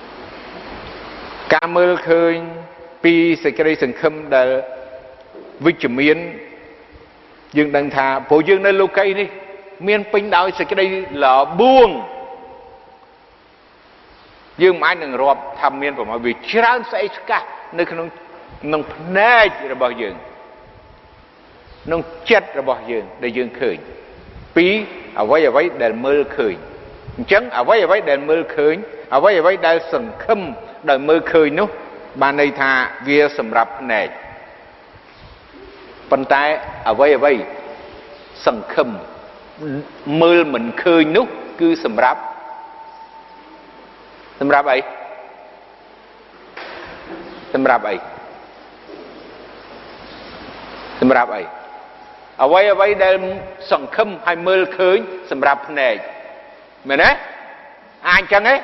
ការមើលឃើញពីសេចក្តីសង្ឃឹមដែលវិជ្ជមានយើងដឹងថាព្រោះយើងនៅលោកីនេះមានពេញដោយសេចក្តីលបួងយើងមិនអាចនឹងរាប់ថាមានប្រមាណវាច្រើនស្អីស្កាស់នៅក្នុងភ្នែករបស់យើងក្នុងចិត្តរបស់យើងដែលយើងឃើញពីអ្វីអ្វីដែលមើលឃើញអញ្ចឹងអ្វីអ្វីដែលមើលឃើញអ្វីអ្វីដែលសង្ឃឹមដោយមើលឃើញនោះបានន័យថាវាសម្រាប់ភ្នែកប៉ុន្តែអ្វីអ្វីសង្ឃឹមមើលមិនឃើញនោះគឺសម្រាប់អីសម្រាប់អីអ្វីអ្វីដែលសង្ឃឹមឲ្យមើលឃើញសម្រាប់ភ្នែកមែនទេអាចចឹងទេ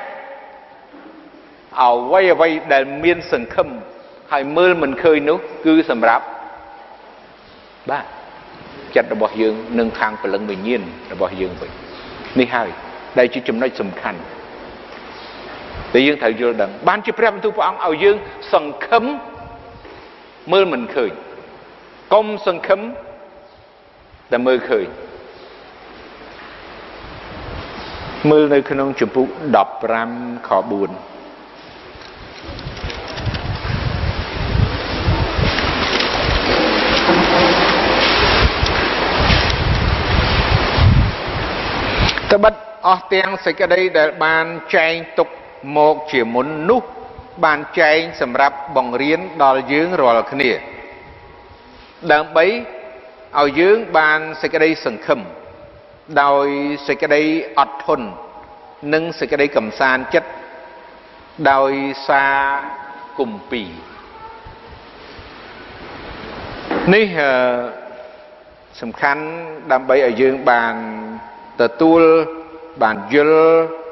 អ្វីអ្វីដែលមានសង្ឃឹមឲ្យមើលមិនឃើញនោះគឺសម្រាប់បាទចិត្តរបស់យើងនិងខាងព្រលឹងវិញ្ញាណរបស់យើងវិញនេះហើយដែលជាចំណុចសំខាន់ដែលយើងត្រូវយល់ដឹងបានជាព្រះបន្ទូលព្រះអង្គឲ្យយើងសង្ឃឹមមើលមិនឃើញកុំសង្ឃឹមតែមើលឃើញមើលនៅក្នុងជំពូក15ខ4ត្បិតអស់ទាំងសេចក្តីដែលបានចែងទុកមកជាមុននោះបានចែងសម្រាប់បង្រៀនដល់យើងរាល់គ្នាដើម្បីឲ្យយើងបានសេចក្តីសង្ឃឹមដោយសេចក្តីអត់ធន់និងសេចក្តីកំសាន្តចិត្តដោយសារគម្ពីរនេះសំខាន់ដើម្បីឲ្យយើងបានទទួលបានយល់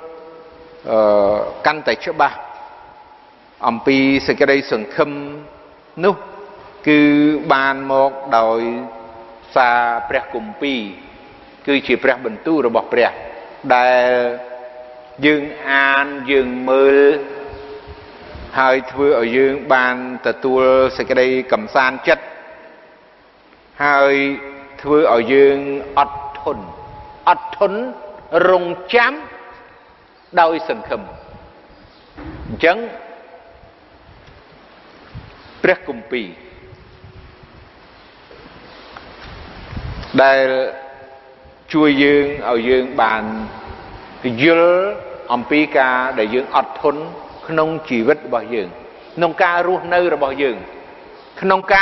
កាន់តែច្បាស់អំពីសេចក្តីសង្ឃឹមនោះគឺបានមកដោយសារព្រះគម្ពីរគឺជាព្រះបន្ទូលរបស់ព្រះដែលយើងអានយើងមើលហើយធ្វើឲ្យយើងបានទទួលសេចក្តីកំសាន្តចិត្តហើយធ្វើឲ្យយើងអត់ធន់រង់ចាំដោយសង្ឃឹមអញ្ចឹងព្រះគម្ពីរដែលជួយយើងឲ្យយើងបានយល់អំពីការដែលយើងអត់ធន់ក្នុងជីវិតរបស់យើងក្នុងការរស់នៅរបស់យើងក្នុងកា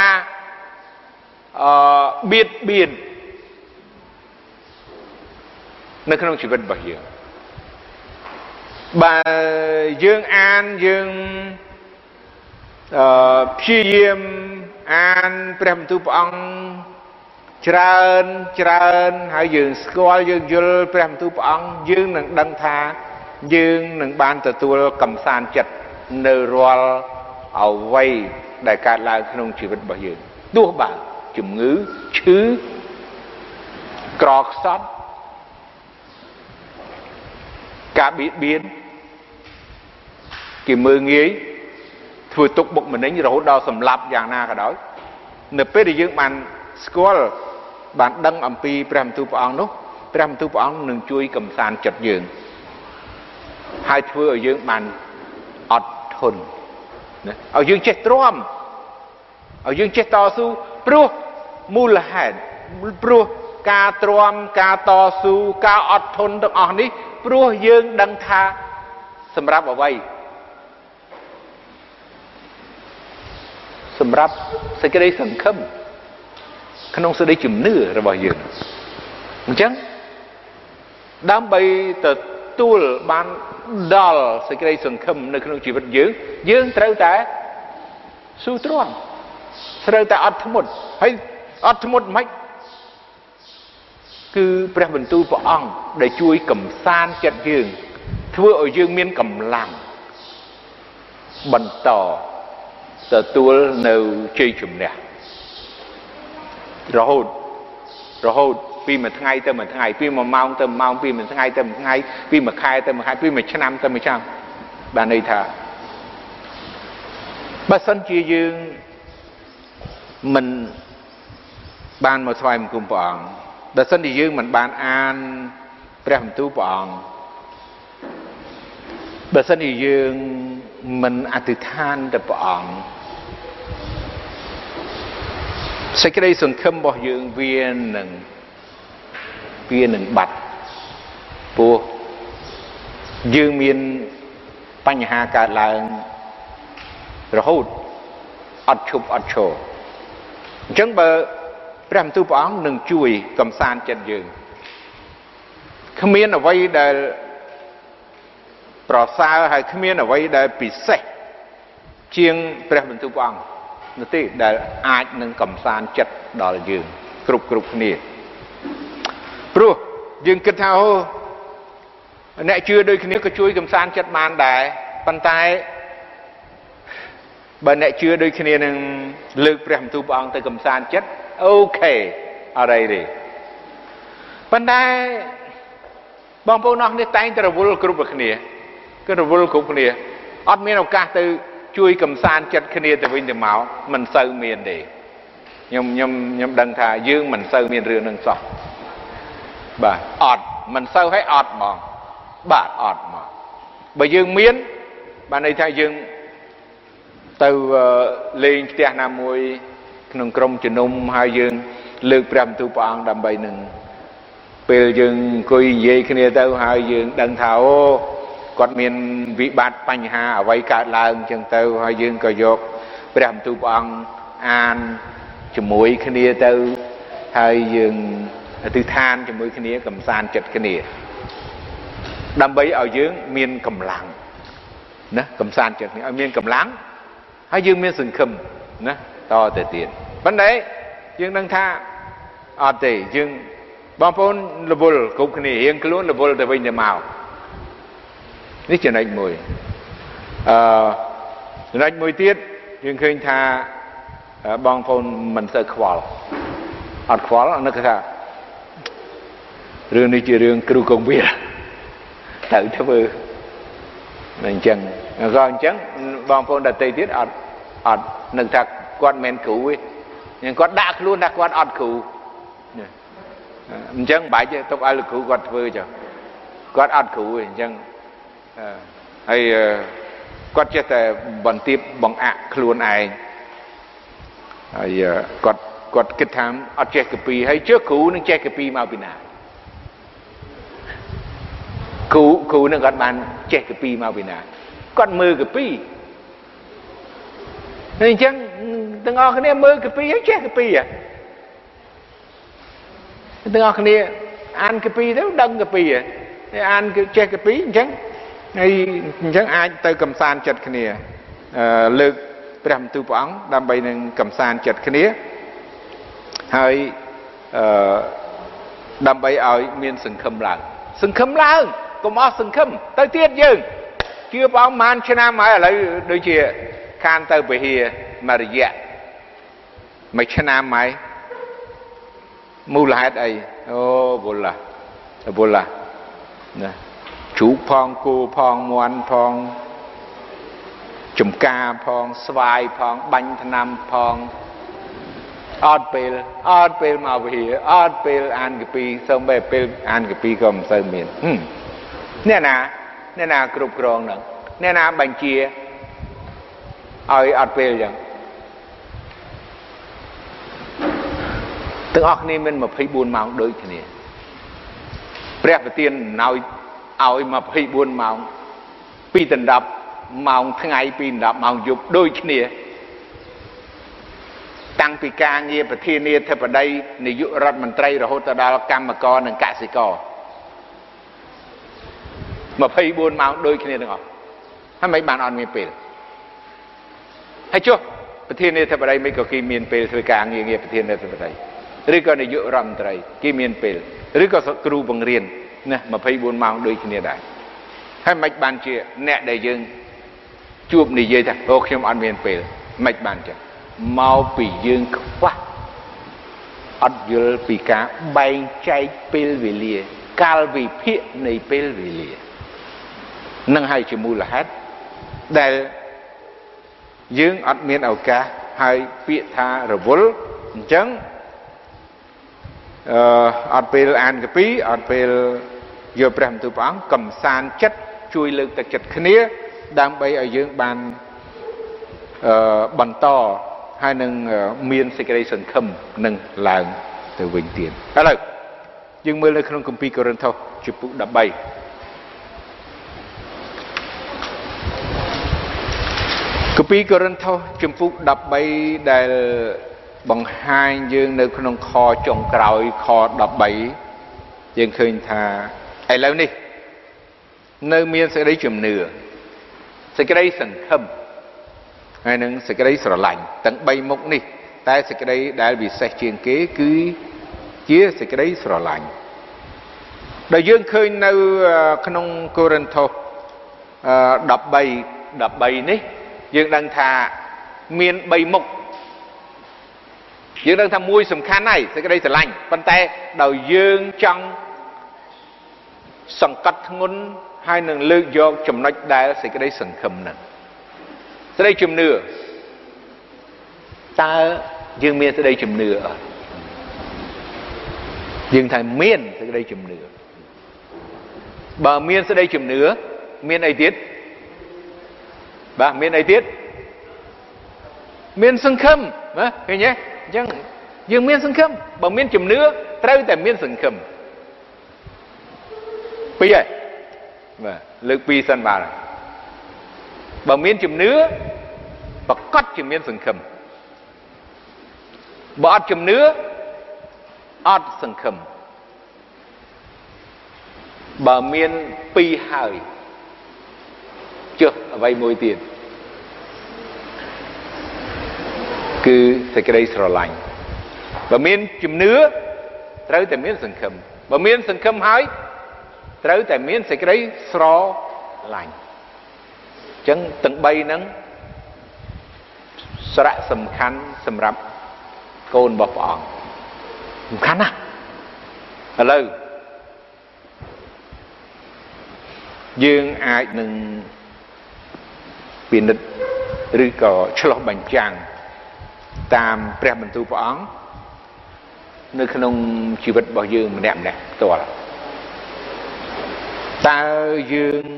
របៀតបៀននៅក្នុងជីវិតរបស់យើង bà dương an dương phi diêm an prem tu ông trơn hay dương squal dương dul prem tu ông dương nâng đăng tha dương nâng ban tự tu cầm san chật nơ roal ở vây đại ca lại không chỉ vật bảo dương đua bà chùm ngữ chứ crọc sót cả bị biến kì mơ nghĩ vừa tục bụng mình đánh rồi đo sầm lạp dạng na cả đó nộp về để dương bàn squall bàn đăng âm pi prem tu pang nốt prem tu pang nương chui cầm sàn chật giường hai thưa ở dương bàn ọt thôn ở dương chết trom ở dương chết to su pro mu là hẹn pro ca trom ca to su ca ọt thôn được ọt ní pro dương đăng tha sầm rạp ở vâyสำหรับสิ่งที่ได้สังคมขนมสุดได้จุ่มเนื้อระบายยืนมันจังดำไปแต่ตัวบานดอลสิ่งที่ได้สังคมในขนมชีวิตยืนยืนเท่าแต่สู้ตรวจเท่าแต่อัดทั้งหมดให้อัดทั้งหมดไหมคือพระบรรทุพระองค์ได้ช่วยกำซานจัดยืนเพื่อเอายืนมีนกำลังบรรต่อแต่ตัวเราเชื่อจุ่มเนี่ยเราโหดปีมันทั้งไงแต่มันทั้งไงปีมันเมาแต่เมาปีมันทั้งไงแต่มันทั้งไงปีมันคายแต่มันคายปีมันชนะแต่มันชนะบ้านในท่าบ้านสันจียืงมันบ้านมาถวายมันกุมปองบ้านสันจียืงมันบ้านอ่านพระธรรมทูปองบ้านสันจียืงมันอธิษฐานแต่ปองสิ่งที่สังคมบอกยืงเวียนหนึ่งบัดปูยืงมีนปัญหาการลางระหุดอัดชุบอัดโชจังเบอร์พระมตุปองหนึ่งจุยกำซานจัดยืงขมิ้นเอาไว้ได้ปลอดสารให้ขมิ้นเอาไว้ได้ปิเสกเชียงพระมตุปองนั่นที่ได้อาจหนึ่งกำซานจัดดอลยืงกรุบนี่ปลุกยืงกระเทาเนี่ยเชื่อโดยคนนี้ก็ช่วยกำซานจัดมารได้ปันตายบันเนี่ยเชื่อโดยคนนี้หนึ่งเลือกพระมตุปองแต่กำซานจัดโอเคอะไรดิปันตายบางพวกน้องนี่แต่งแต่ระวุลกรุบคนนี้ก็ระวุลกรุบคนนี้อดมีโอกาสตือช่วยกำซานจัดคนนี้แต่วิ่งแต่เมามันเซอร์เมียนดียมดังท่ายืงมันเซอร์เมียนเรื่องหนึ่งสองบ่าอดมันเซอร์ให้อดมองบาดอดมองบ่ยืงเมียนบ่าในท่ายืงตือเลี้ยงเตี้ยนามวยขนมกรมจุนุ่มหายืงเลือกพระมตุปองดำใบหนึ่งเปลยืงคุยเย่คนนี้เต้าหายืงดังเท้ากอดเมียนวิบัติปัญหาไว้การลางจังเต้าหายืงก็ยกพระมตุปองอ่านจมูกคนนี้เต้าหายืงตือทานจมูกคนนี้กำซานจัดคนนี้ดำใบเอายืงเมียนกำลังนะกำซานจัดนี้เอาเมียนกำลังให้ยืงเมียนสึงคมนะต่อแต่เตียนปันไหนยืงดังท่าอาเตยืงบางคนระบุกุบนี้ยังกลุ้นระบุแต่วิ่งจะมานี่จะไหนมวยไหนมวยติดยังเคยท่าบางคนมันเสือขวาอัดขวาแล้วนึกថាเรื่องนี้จะเรื่องครูกงเบียtự theo bư mình chừng rồi chừng bang phong đặt tay tiết ọtนึกថាគាត់មិនគ្រូទេnhưngគាត់ដាក់ខ្លួនថាគាត់អត់គ្រូអញ្ចឹងបាច់ទេទុកឲ្យលោកគ្រូគាត់ធ្វើចុះគាត់អត់គ្រូទេអញ្ចឹងហើយគាត់ចេះតែបន្ទាបបង្អាក់ខ្លួនឯងហើយគាត់គិតថាអត់ចេះកាពីហើយជឿគ្រូនឹងចេះកាពីមកពីណាគ្រូនឹងគាត់បានចេះកាពីមកពីណាគាត់មើលកាពីអញ្ចឹងទាំងអស់គ្នាមើលកាពីហើយចេះកាពីទាំងអស់គ្នាអានកាពីទៅដឹងកាពីអានចេះកាពីអញ្ចឹង hay chẳng ai tới cầm san chật cái này lực bèm từ bóng đam bay nên cầm san chật cái này hay đam bay ở miền sừng khâm làng có mỏ sừng khâm tới tiết dừng chưa bóng man cho nam ấy lại đôi chia khan tới về hier mà dạ mấy cho nam ấy mua lại đây ô bồ là chú phong cô phong muan phong chùm ca phong svai phong bánh nam phong ọt pel mà về hier ọt pel ăn cái pi xong về pel ăn cái pi cầm sơn miền nè nè cục rong nữa nè bánh chia ơi ọt pel chẳng từng ọt này mình mà thấy buồn máu đôi thế này Prep đầu tiên nói ao mà thấy buồn máu pi tình đập máu tháng ngày pi đập máu dục đôi thế này tăng pi ca ngheประเทศนี้เทพใดนายกรัฐมนตรีรหุตดาลกรรมกรหนึ่งกสิกรมาพายบุญมาโดยแค่นี้นึงอ่ะถ้าไม่บานอ่อนมีเปลให้ชั่วประเทศนี้เทพใดไม่ก็กีมีนเปลสกางเงี้ยประเทศนี้เทพใดหรือก็นายกรัฐมนตรีกีมีนเปลหรือก็ครูบังเรียนนะมาพายบุญมาโดยแค่นี้ได้ให้ไม่บานเชี่ยแน่ได้ยังจูบนี่เยอะจังโอเคอ่อนมีนเปลไม่บานจังmau bị dương quá ắt dul bị cá bay chạy pel về lìa cal vì phía này pel về lìa nâng hai chữ mù là hết để dương ắt miền ảo cá hai phía tha rồi vốn chẳng ắt pel an cái pí ắt pel giờ prem tu báng cầm san chất chui lực tại chất khné đang bay ở dương bàn bàn to hai nâng miền sẽ cái sân khâm nâng làng từ bình tiền đó là nhưng mới lên không công ty Corinto chụp bút đập bay công ty Corinto chụp bút đập bay đại bằng hai dương nơi không kho trồng cào kho đập bay dương khơi thà ai lâu đi nơi miền sẽ đấy chùm nửa sẽ cái sân khâm hai nâng sẽ cái đấy sờ lạnh tận bay mốc đi ta sẽ cái đấy đã bị xe truyền kế cứ chia sẽ cái đấy sờ lạnh đời dương khơi nơi khung Corinto đập bay ní dương đang thà miền bay mốc dương đang thà mui sầm khăn này sẽ cái đấy sờ lạnh bàn tay đầu dương trong sòng cắt ngôn hai nâng lư do chùm nói đã sẽ cái đấy sừng khầm nè sẽ đây chùm nửa ta dương miên sẽ đây chùm nửa dương thành miên sẽ đây chùm nửa bờ miên sẽ đây chùm nửa miên ấy tiết bà miên ấy tiết miên sừng khâm nghe nhé chẳng dương miên sừng khâm bờ miên chùm nửa trao tại miên sừng khâm bây giờ lực pi sân bà này bờ miên chùm nứa và cắt chùm miên sừng khầm bọt chùm nứa ọt sừng khầm bờ miên pi hơi chưa vay môi tiền cứ sẽ cái đây sờ lạnh bờ miên chùm nứa tới tại miên sừng khầm bờ miên sừng khầm hơi tới tại miên sẽ cái đấy sờ lạnh chẳng từng bay nắngสระสำคัญสำหรับโกนบปองสำคัญนะอะไรยืงอาจหนึ่งเปลี่ยนหรือก็ฉลองบัญญังตามแปรบรรทุปองในขนมชีวิตบ่ยืงมันแนบแนบตัวตายืง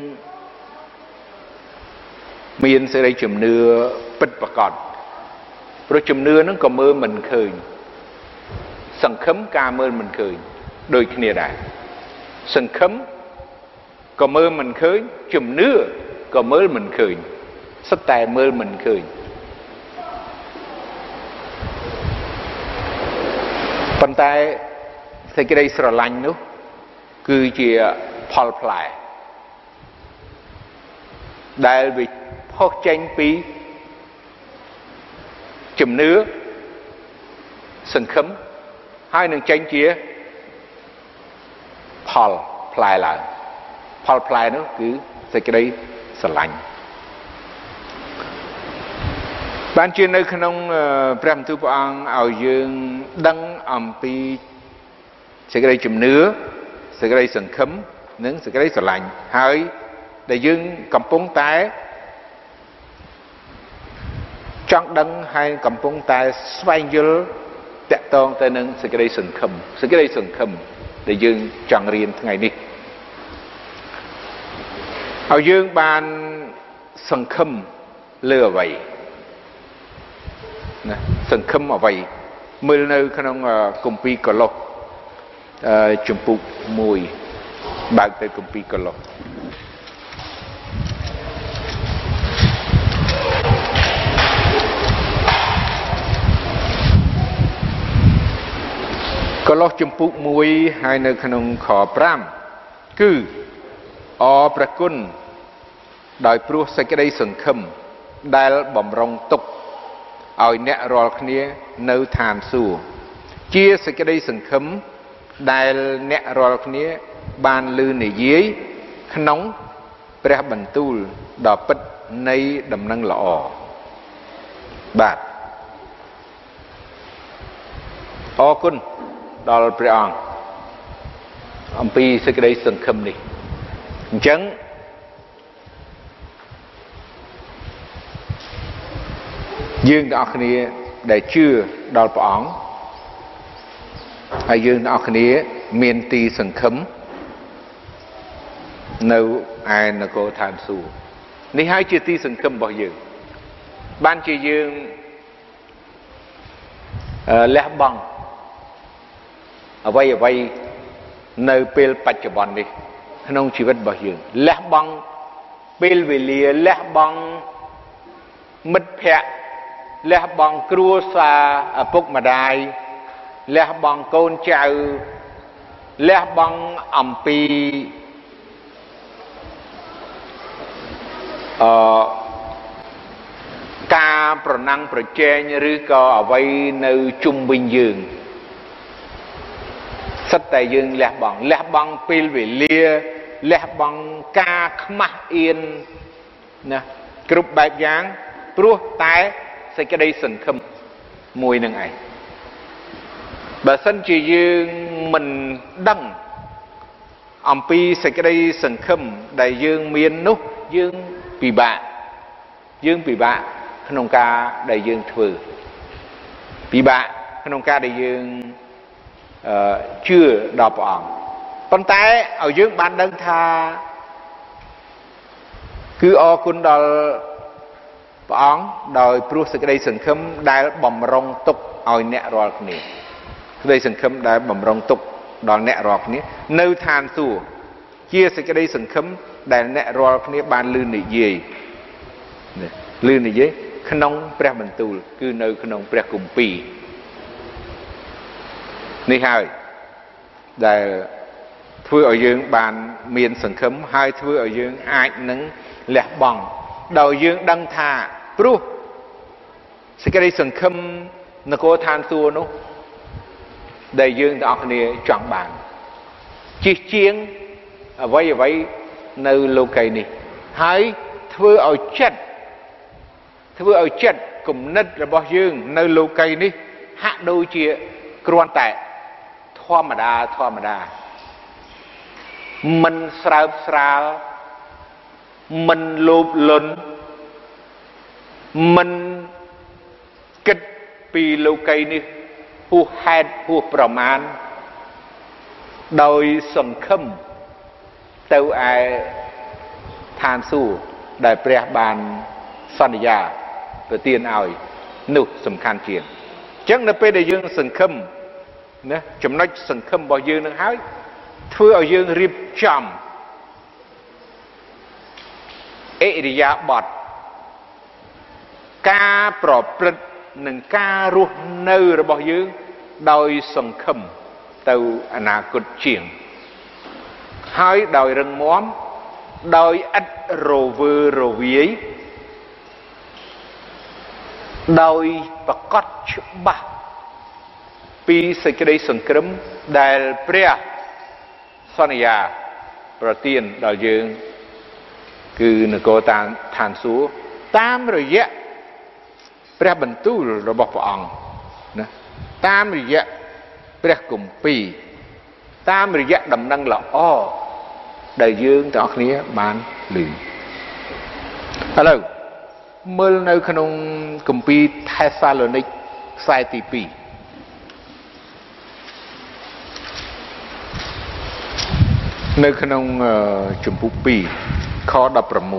มีนsẽ đây chùm nưa bịch và còn rồi chùm nưa nó còn mơ mình khơi sân khấm ca mơ mình khơi đôi khi này đại sân khấm còn mơ mình khơi chùm nưa còn mơ mình khơi sắp tài mơ mình khơi phần tay thì cái đây sờ lạnh nữa cứ chỉ Paul Play ដែលវាផុសចេញពីជំនឿសង្ឃឹមហើយនឹងចេញជាផលផ្លែឡើងផលផ្លែនោះគឺសេចក្តីស្រឡាញ់បានជានៅក្នុងព្រះបន្ទូលព្រះអង្គឲ្យយើងដឹងអំពីសេចក្តីជំនឿសេចក្តីសង្ឃឹមនិងសេចក្តីស្រឡាញ់ហើយដែលយើងកំពុងតែចង់ដឹងហើយកំពុងតែស្វែងយល់តកតងទៅនឹងសេចក្តីសង្ឃឹមដែលយើងចង់រៀនថ្ងៃនេះហើយយើងបានសង្ឃឹមលើអ្វីណាសង្ឃឹមអ្វីមើលនៅក្នុងគម្ពីរកូឡូសជំពូក1បើកទៅគម្ពីរកូឡូសកូឡូសជំពូក1ហើយនៅក្នុងខ5គឺអរព្រះគុណដោយព្រោះសេចក្តីសង្ឃឹមដែលបំរុងទុកឲ្យអ្នករាល់គ្នានៅឋានសួគ៌ជាសេចក្តីសង្ឃឹមដែលអ្នករាល់គ្នាបានឮនិយាយក្នុងព្រះបន្ទូលដ៏ពិតនៃដំណឹងល្អបាទអរគុណដល់ព្រះអង្គអំពីសេចក្តីសង្ឃឹមនេះអញ្ចឹងយើងទាំងអស់គ្នាដែលជឿដល់ព្រះអង្គហើយយើងទាំងអស់គ្នាមានទីសង្ឃឹមនៅឯនគរឋានសួគ៌នេះហើយជាទីសង្ឃឹមរបស់យើងបានជាយើងលះបង់អ្វីនៅពេលបច្ចុប្បន្ននេះក្នុងជីវិតរបស់យើងលះបង់ពេលវេលាលះបង់មិត្តភ័ក្តិលះបង់គ្រួសារឪពុកម្ដាយលះបង់កូនចៅលះបង់អំពីការប្រណាំងប្រជែងឬក៏អ្វីនៅជុំវិញយើងសិតតែយើងលះបង់ពេលវេលាលះបង់ការខ្មាស់អៀនណាគ្រប់បែបយ៉ាងព្រោះតែសេចក្តីសង្ឃឹមមួយនឹងឯងបើសិនជាយើងមិនដឹងអំពីសេចក្តីសង្ឃឹមដែលយើងមាននោះយើងពិបាកក្នុងការដែលយើងធ្វើពិបាកក្នុងការដែលយើងជឿដល់ព្រះអង្គប៉ុន្តែឲ្យយើងបានដឹងថាគឺអរគុណដល់ព្រះអង្គដោយព្រោះសេចក្តីសង្ឃឹមដែលបំរុងទុកឲ្យអ្នករាល់គ្នាសេចក្តីសង្ឃឹមដែលបំរុងទុកដល់អ្នករាល់គ្នានៅឋានសួគ៌ជាសេចក្តីសង្ឃឹមដែលអ្នករាល់គ្នាបានឮនិយាយក្នុងព្រះបន្ទូលគឺនៅក្នុងព្រះគម្ពីរនេះហើយដែលធ្វើឲ្យយើងបានមានសង្ឃឹមហើយធ្វើឲ្យយើងអាចនឹងលះបង់ដោយយើងដឹងថាព្រោះសេចក្តីសង្ឃឹមនគរឋានសួគ៌នោះដែលយើងទាំងអស់គ្នាចង់បានជិះជាងអ្វីនៅលោកីនេះហើយធ្វើឲ្យចិត្តគំនិតរបស់យើងនៅលោកីនេះហាក់ដូចជាគ្រាន់តែធម្មតាមិនស្រើបស្រាលមិនលោភលន់មិនគិតពីលោកីនេះហួសហេតុហួសប្រមាណដោយសង្ឃឹមទៅឯឋានសួគ៌ដែលព្រះបានសន្យាប្រទានឲ្យនោះសំខាន់ជាងអញ្ចឹងនៅពេលដែលយើងសង្ឃឹមណាចំណុចសង្ឃឹមរបស់យើងនឹងហើយធ្វើឲ្យយើងរៀបចំអិរិយាបថការប្រព្រឹត្តនិងការរស់នៅរបស់យើងដោយសង្ឃឹមទៅអនាគតជាងហើយដោយរឹងមាំដោយឥតរវើរវាយដោយប្រកបច្បាស់ពីសេចក្តីសង្គ្រឹមដែលព្រះសន្យាប្រទានដល់យើងគឺនគរឋានសួគ៌តាមរយៈព្រះបន្ទូលរបស់ព្រះអង្គណាតាមរយៈព្រះគម្ពីរតាមរយៈដំណឹងល្អដែលយើងទាំងអស់គ្នាបានឮឥឡូវមើលនៅក្នុងគម្ពីរថេសាឡូនីកខ្សែទី2នៅក្នុងជំពូក2ខ16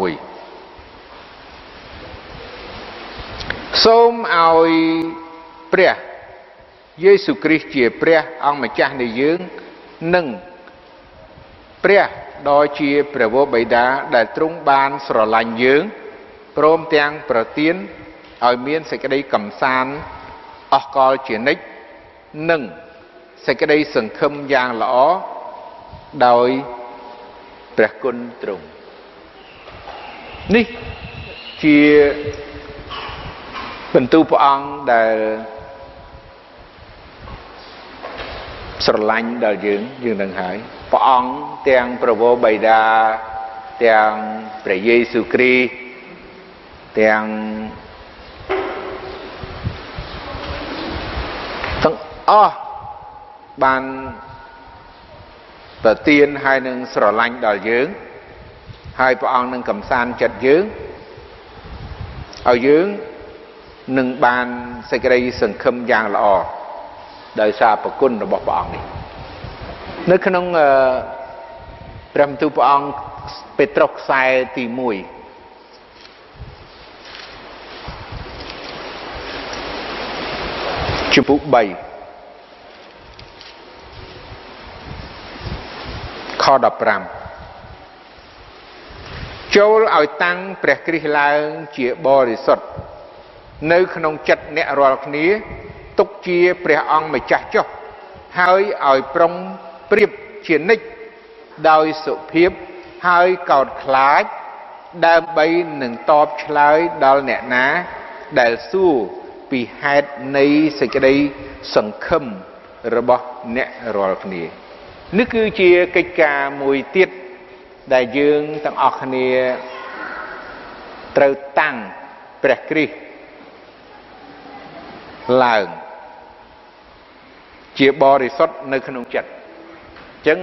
សូមឲ្យព្រះយេស៊ូវគ្រីស្ទជាព្រះអង្គម្ចាស់នៃយើងនិងព្រះដ៏ជាព្រះវរបិតាដែលទ្រង់បានស្រឡាញ់យើងព្រមទាំងប្រទានឲ្យមានសេចក្តីកម្សាន្តអស់កលជានិច្ចនិងសេចក្តីសង្ឃឹមយ៉ាងល្អដោយព្រះគុណទ្រង់នេះជាបន្ទូលព្រះអង្គដែលស្រឡាញ់ដល់យើងនឹងហើយព្រះអង្គទាំងព្រះវរបិតាទាំងព្រះយេស៊ូវគ្រីស្ទទាំងអស់បានប្រទានហើយនឹងស្រឡាញ់ដល់យើងហើយព្រះអង្គនឹងកំសាន្តចិត្តយើងឲ្យយើងនឹងបានសេចក្តីសង្ឃឹមយ៉ាងល្អដោយសារប្រគុណរបស់ព្រះអង្គនេះនៅក្នុងព្រះបន្ទូលព្រះអង្គពេត្រុសខ្សែទី1ជំពូក3ខ15ចូលឲ្យតាំងព្រះគ្រីស្ទឡើងជាបរិសុទ្ធនៅក្នុងចិត្តអ្នករាល់គ្នាទុកជាព្រះអង្គម្ចាស់ចុះហើយឲ្យប្រុងប្រៀបជានិច្ចដោយសុភាពហើយកោតខ្លាចដើម្បីនឹងតបឆ្លើយដល់អ្នកណាដែលសួរពីហេតុនៃសេចក្តីសង្ឃឹមរបស់អ្នករាល់គ្នានេះគឺជាកិច្ចការមួយទៀតដែលយើងទាំងអស់គ្នាត្រូវតាំងព្រះគ្រីស្ទឡើងជាបរិសុទ្ធនៅក្នុងចិត្តអញ្ចឹង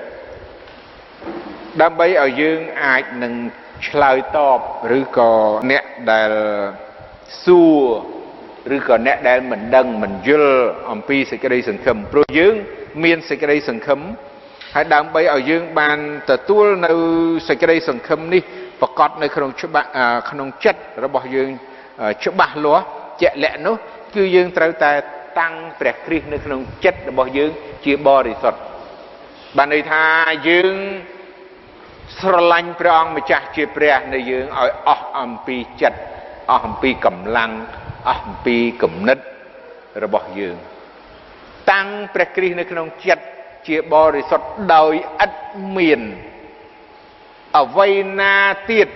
ដើម្បីឲ្យយើងអាចនឹងឆ្លើយតបឬក៏អ្នកដែលសួរឬក៏អ្នកដែលមិនដឹងមិនយល់អំពីសេចក្តីសង្ឃឹមព្រោះយើងមានសេចក្តីសង្ឃឹមហើយដើម្បីឲ្យយើងបានទទួលនៅសេចក្តីសង្ឃឹមនេះប្រកបនៅក្នុងច្បាប់ក្នុងចិត្តរបស់យើងច្បាស់លាស់ជាក់លាក់នោះគឺយើងត្រូវតែតាំងព្រះគ្រីស្ទនៅក្នុងចិត្តរបស់យើងជាបរិសុទ្ធបានន័យថាយើងស្រឡាញ់ព្រះអង្គម្ចាស់ជាព្រះនៃយើងឲ្យអស់អំពីចិត្តអស់អំពីកម្លាំងអស់អំពីគំនិតរបស់យើងតាំងព្រះគ្រីស្ទនៅក្នុងចិត្តជាបរិសុទ្ធដោយឥតមានអ្វីណាទៀត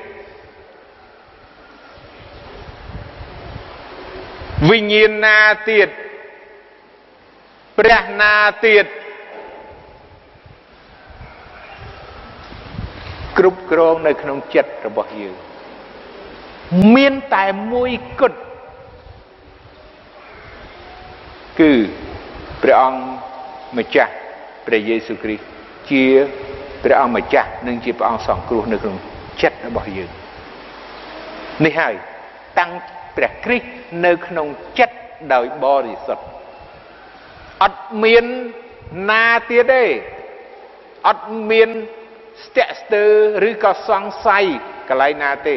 វិញ្ញាណណាទៀតព្រះណាទៀតគ្រប់គ្រងនៅក្នុងចិត្តរបស់យើងមានតែមួយគត់គឺព្រះអង្គម្ចាស់ព្រះយេស៊ូវគ្រីស្ទជាព្រះអង្គម្ចាស់និងជាព្រះអង្គសង្គ្រោះនៅក្នុងចិត្តរបស់យើងនេះហើយតាំងព្រះគ្រីស្ទនៅក្នុងចិត្តដោយបរិសុទ្ធអត់មានណាទៀតទេអត់មានស្ទាក់ស្ទើរឬក៏សង្ស័យកន្លែងណាទេ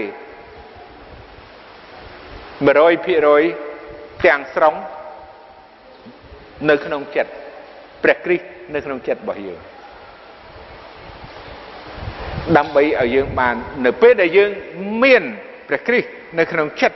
100% ទាំងស្រុងនៅក្នុងចិត្តព្រះគ្រីស្ទនៅក្នុងចិត្តរបស់យើងដើម្បីឲ្យយើងបាននៅពេលដែលយើងមានព្រះគ្រីស្ទនៅក្នុងចិត្ត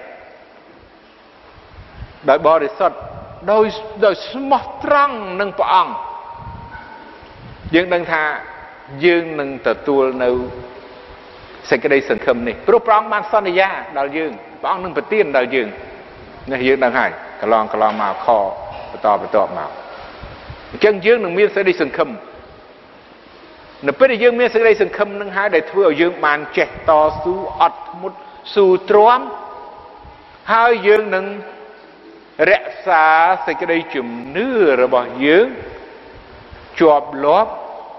ដោយបរិសុទ្ធដោយស្មោះត្រង់នឹងព្រះអង្គយើងដឹងថាយើងនឹងទទួលនៅសេចក្តីសង្ឃឹមនេះព្រោះព្រះអង្គបានសន្យាដល់យើងព្រះអង្គនឹងប្រទានដល់យើងនេះយើងដឹងហើយកន្លងមកខបន្តមកអញ្ចឹងយើងនឹងមានសេចក្តីសង្ឃឹមនៅពេលដែលយើងមានសេចក្តីសង្ឃឹមនឹងហើយដែលធ្វើឲ្យយើងបានចេះតស៊ូអត់ធ្មត់ស៊ូទ្រាំហើយយើងនឹងរក្សាសេចក្តីជំនឿរបស់យើងជាប់លាប់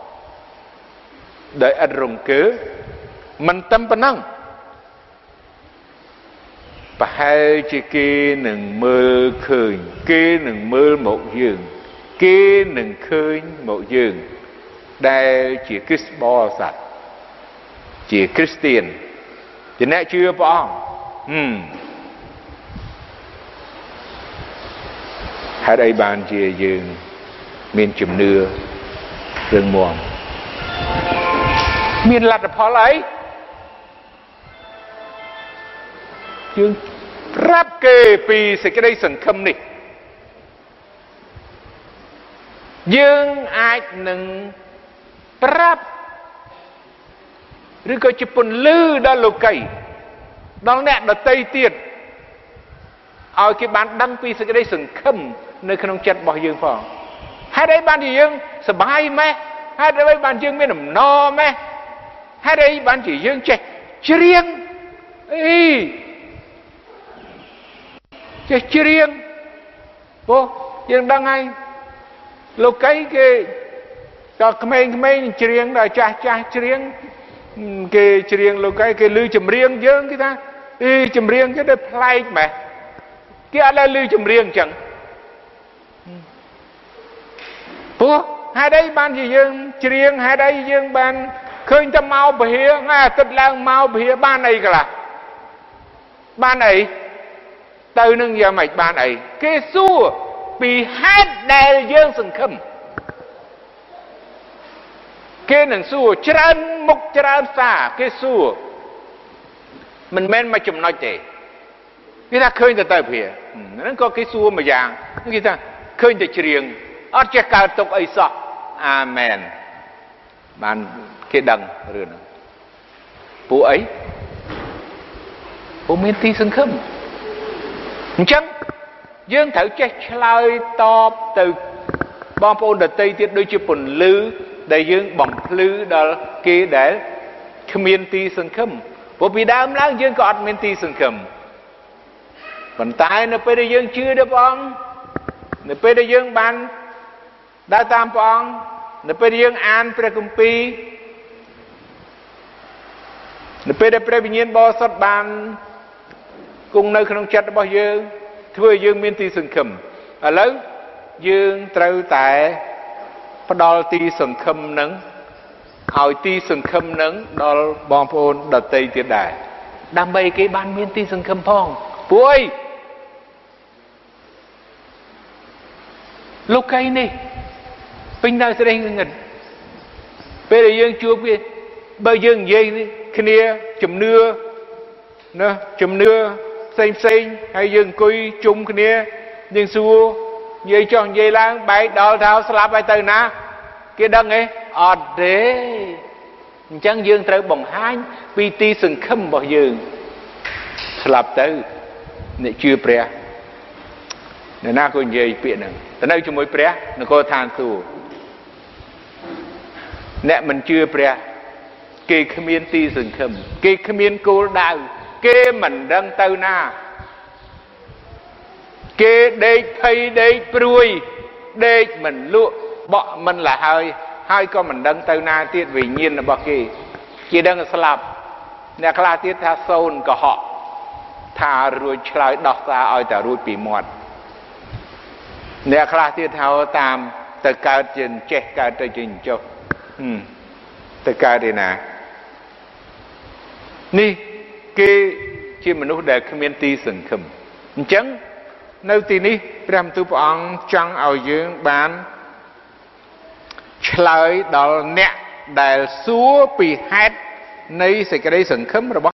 ដោយឥតរង្គើមិនតែប៉ុណ្ណឹងប្រហែលជាគេនឹងមើលឃើញគេនឹងមើលមកយើងគេនឹងឃើញមកយើងដែលជាគ្រិស្តបរិស័ទជាគ្រីស្ទៀនជាអ្នកជឿព្រះអង្គហេតុអីបានជាយើងមានជំនឿរឹងមាំមានលទ្ធផលអីយើងប្រាប់គេពីសេចក្តីសង្ឃឹមនេះយើងអាចនឹងប្រាប់ឬក៏ជាពន្លឺដល់លោកីដល់អ្នកដទៃទៀតឲ្យគេបានដឹងពីសេចក្តីសង្ឃឹមនៅក្នុងចិត្តរបស់យើងផងហេតុអីបានជាយើងសប្បាយម៉េះហេតុអីបានយើងមានអំណរម៉េះហេតុអីបានជាយើងចេះច្រៀងចេះច្រៀងព្រោះយើងដឹងហើយលោកីគេដល់ក្មេងៗច្រៀងដល់ចាស់ច្រៀងគេច្រៀងលោកីគេឮចម្រៀងយើងគេថាចម្រៀងគេដូចប្លែកម៉េះគេអត់ដែលឮចម្រៀងអញ្ចឹងព្រោះហេតុអីបានជាយើងច្រៀងហេតុអីយើងបានឃើញតែមកពហិថ្ងៃអាទិត្យឡើងមកពហិបានអីខ្លះបានអីទៅនឹងយ៉ាងម៉េចបានអីគេសួរពីហេតុដែលយើងសង្ឃឹមគេនឹងសួរច្រើនមុខច្រើនសារគេសួរមិនមែនមកចំណុចទេគេថាឃើញទៅពហិហ្នឹងក៏គេសួរមួយយ៉ាងគេថាឃើញតែច្រៀងអត់ចេះកើតទុកអីសោះអាមែនបានគេដឹងរឿងហ្នឹងពួកអីពួកមានទីសង្ឃឹមអញ្ចឹងយើងត្រូវចេះឆ្លើយតបទៅបងប្អូនដទៃទៀតដូចជាពន្លឺដែលយើងបំភ្លឺដល់គេដែលគ្មានទីសង្ឃឹមព្រោះពីដើមឡើងយើងក៏អត់មានទីសង្ឃឹមប៉ុន្តែនៅពេលដែលយើងជឿដល់ព្រះអង្គនៅពេលដែលយើងបានដើរតាមព្រះអង្គនៅពេលដែលយើងអានព្រះគម្ពីរនៅពេលដែលព្រះវិញ្ញាណបរិសុទ្ធបានគង់នៅក្នុងចិត្តរបស់យើងធ្វើឲ្យយើងមានទីសង្ឃឹមឥឡូវយើងត្រូវតែផ្ដល់ទីសង្ឃឹមនឹងឲ្យទីសង្ឃឹមនឹងដល់បងប្អូនដទៃទៀតដែរដើម្បីគេបានមានទីសង្ឃឹមផងព្រោះអីលោកីនេះពេញនៅស្រីងងឹតពេលដែលយើងជួបគេបើយើងនិយាយគ្នាជំនឿណាជំនឿផ្សេងហើយយើងអង្គុយជុំគ្នាយើងសួរនិយាយចុះនិយាយឡើងបែកដល់ថាស្លាប់ហើយទៅណាគេដឹងទេអត់ទេអញ្ចឹងយើងត្រូវបង្ហាញពីទីសង្ឃឹមរបស់យើងស្លាប់ទៅអ្នកជឿព្រះអ្នកណាក៏និយាយពាក្យហ្នឹងទៅនៅជាមួយព្រះនគរឋានសួគ៌អ្នកមិនជឿព្រះគេគ្មានទីសង្ឃឹមគេគ្មានគោលដៅគេមិនដឹងទៅណាគេដេកភ័យដេកព្រួយដេកមិនលក់បក់មិនលះហើយក៏មិនដឹងទៅណាទៀតវិញ្ញាណរបស់គេគេដឹងស្លាប់អ្នកខ្លះទៀតថាសូនកុហកថារួចឆ្លើយដោះសារឲ្យតែរួចពីមាត់អ្នកខ្លះទៀតថាតាមទៅកើតជាចេះកើតទៅជាចុះទៅកើតឯណានេះគេជាមនុស្សដែលគ្មានទីសង្ឃឹមអញ្ចឹងនៅទីនេះព្រះបន្ទូលព្រះអង្គចង់ឲ្យយើងបានឆ្លើយដល់អ្នកដែលសួរពីហេតុនៃសេចក្តីសង្ឃឹមរបស់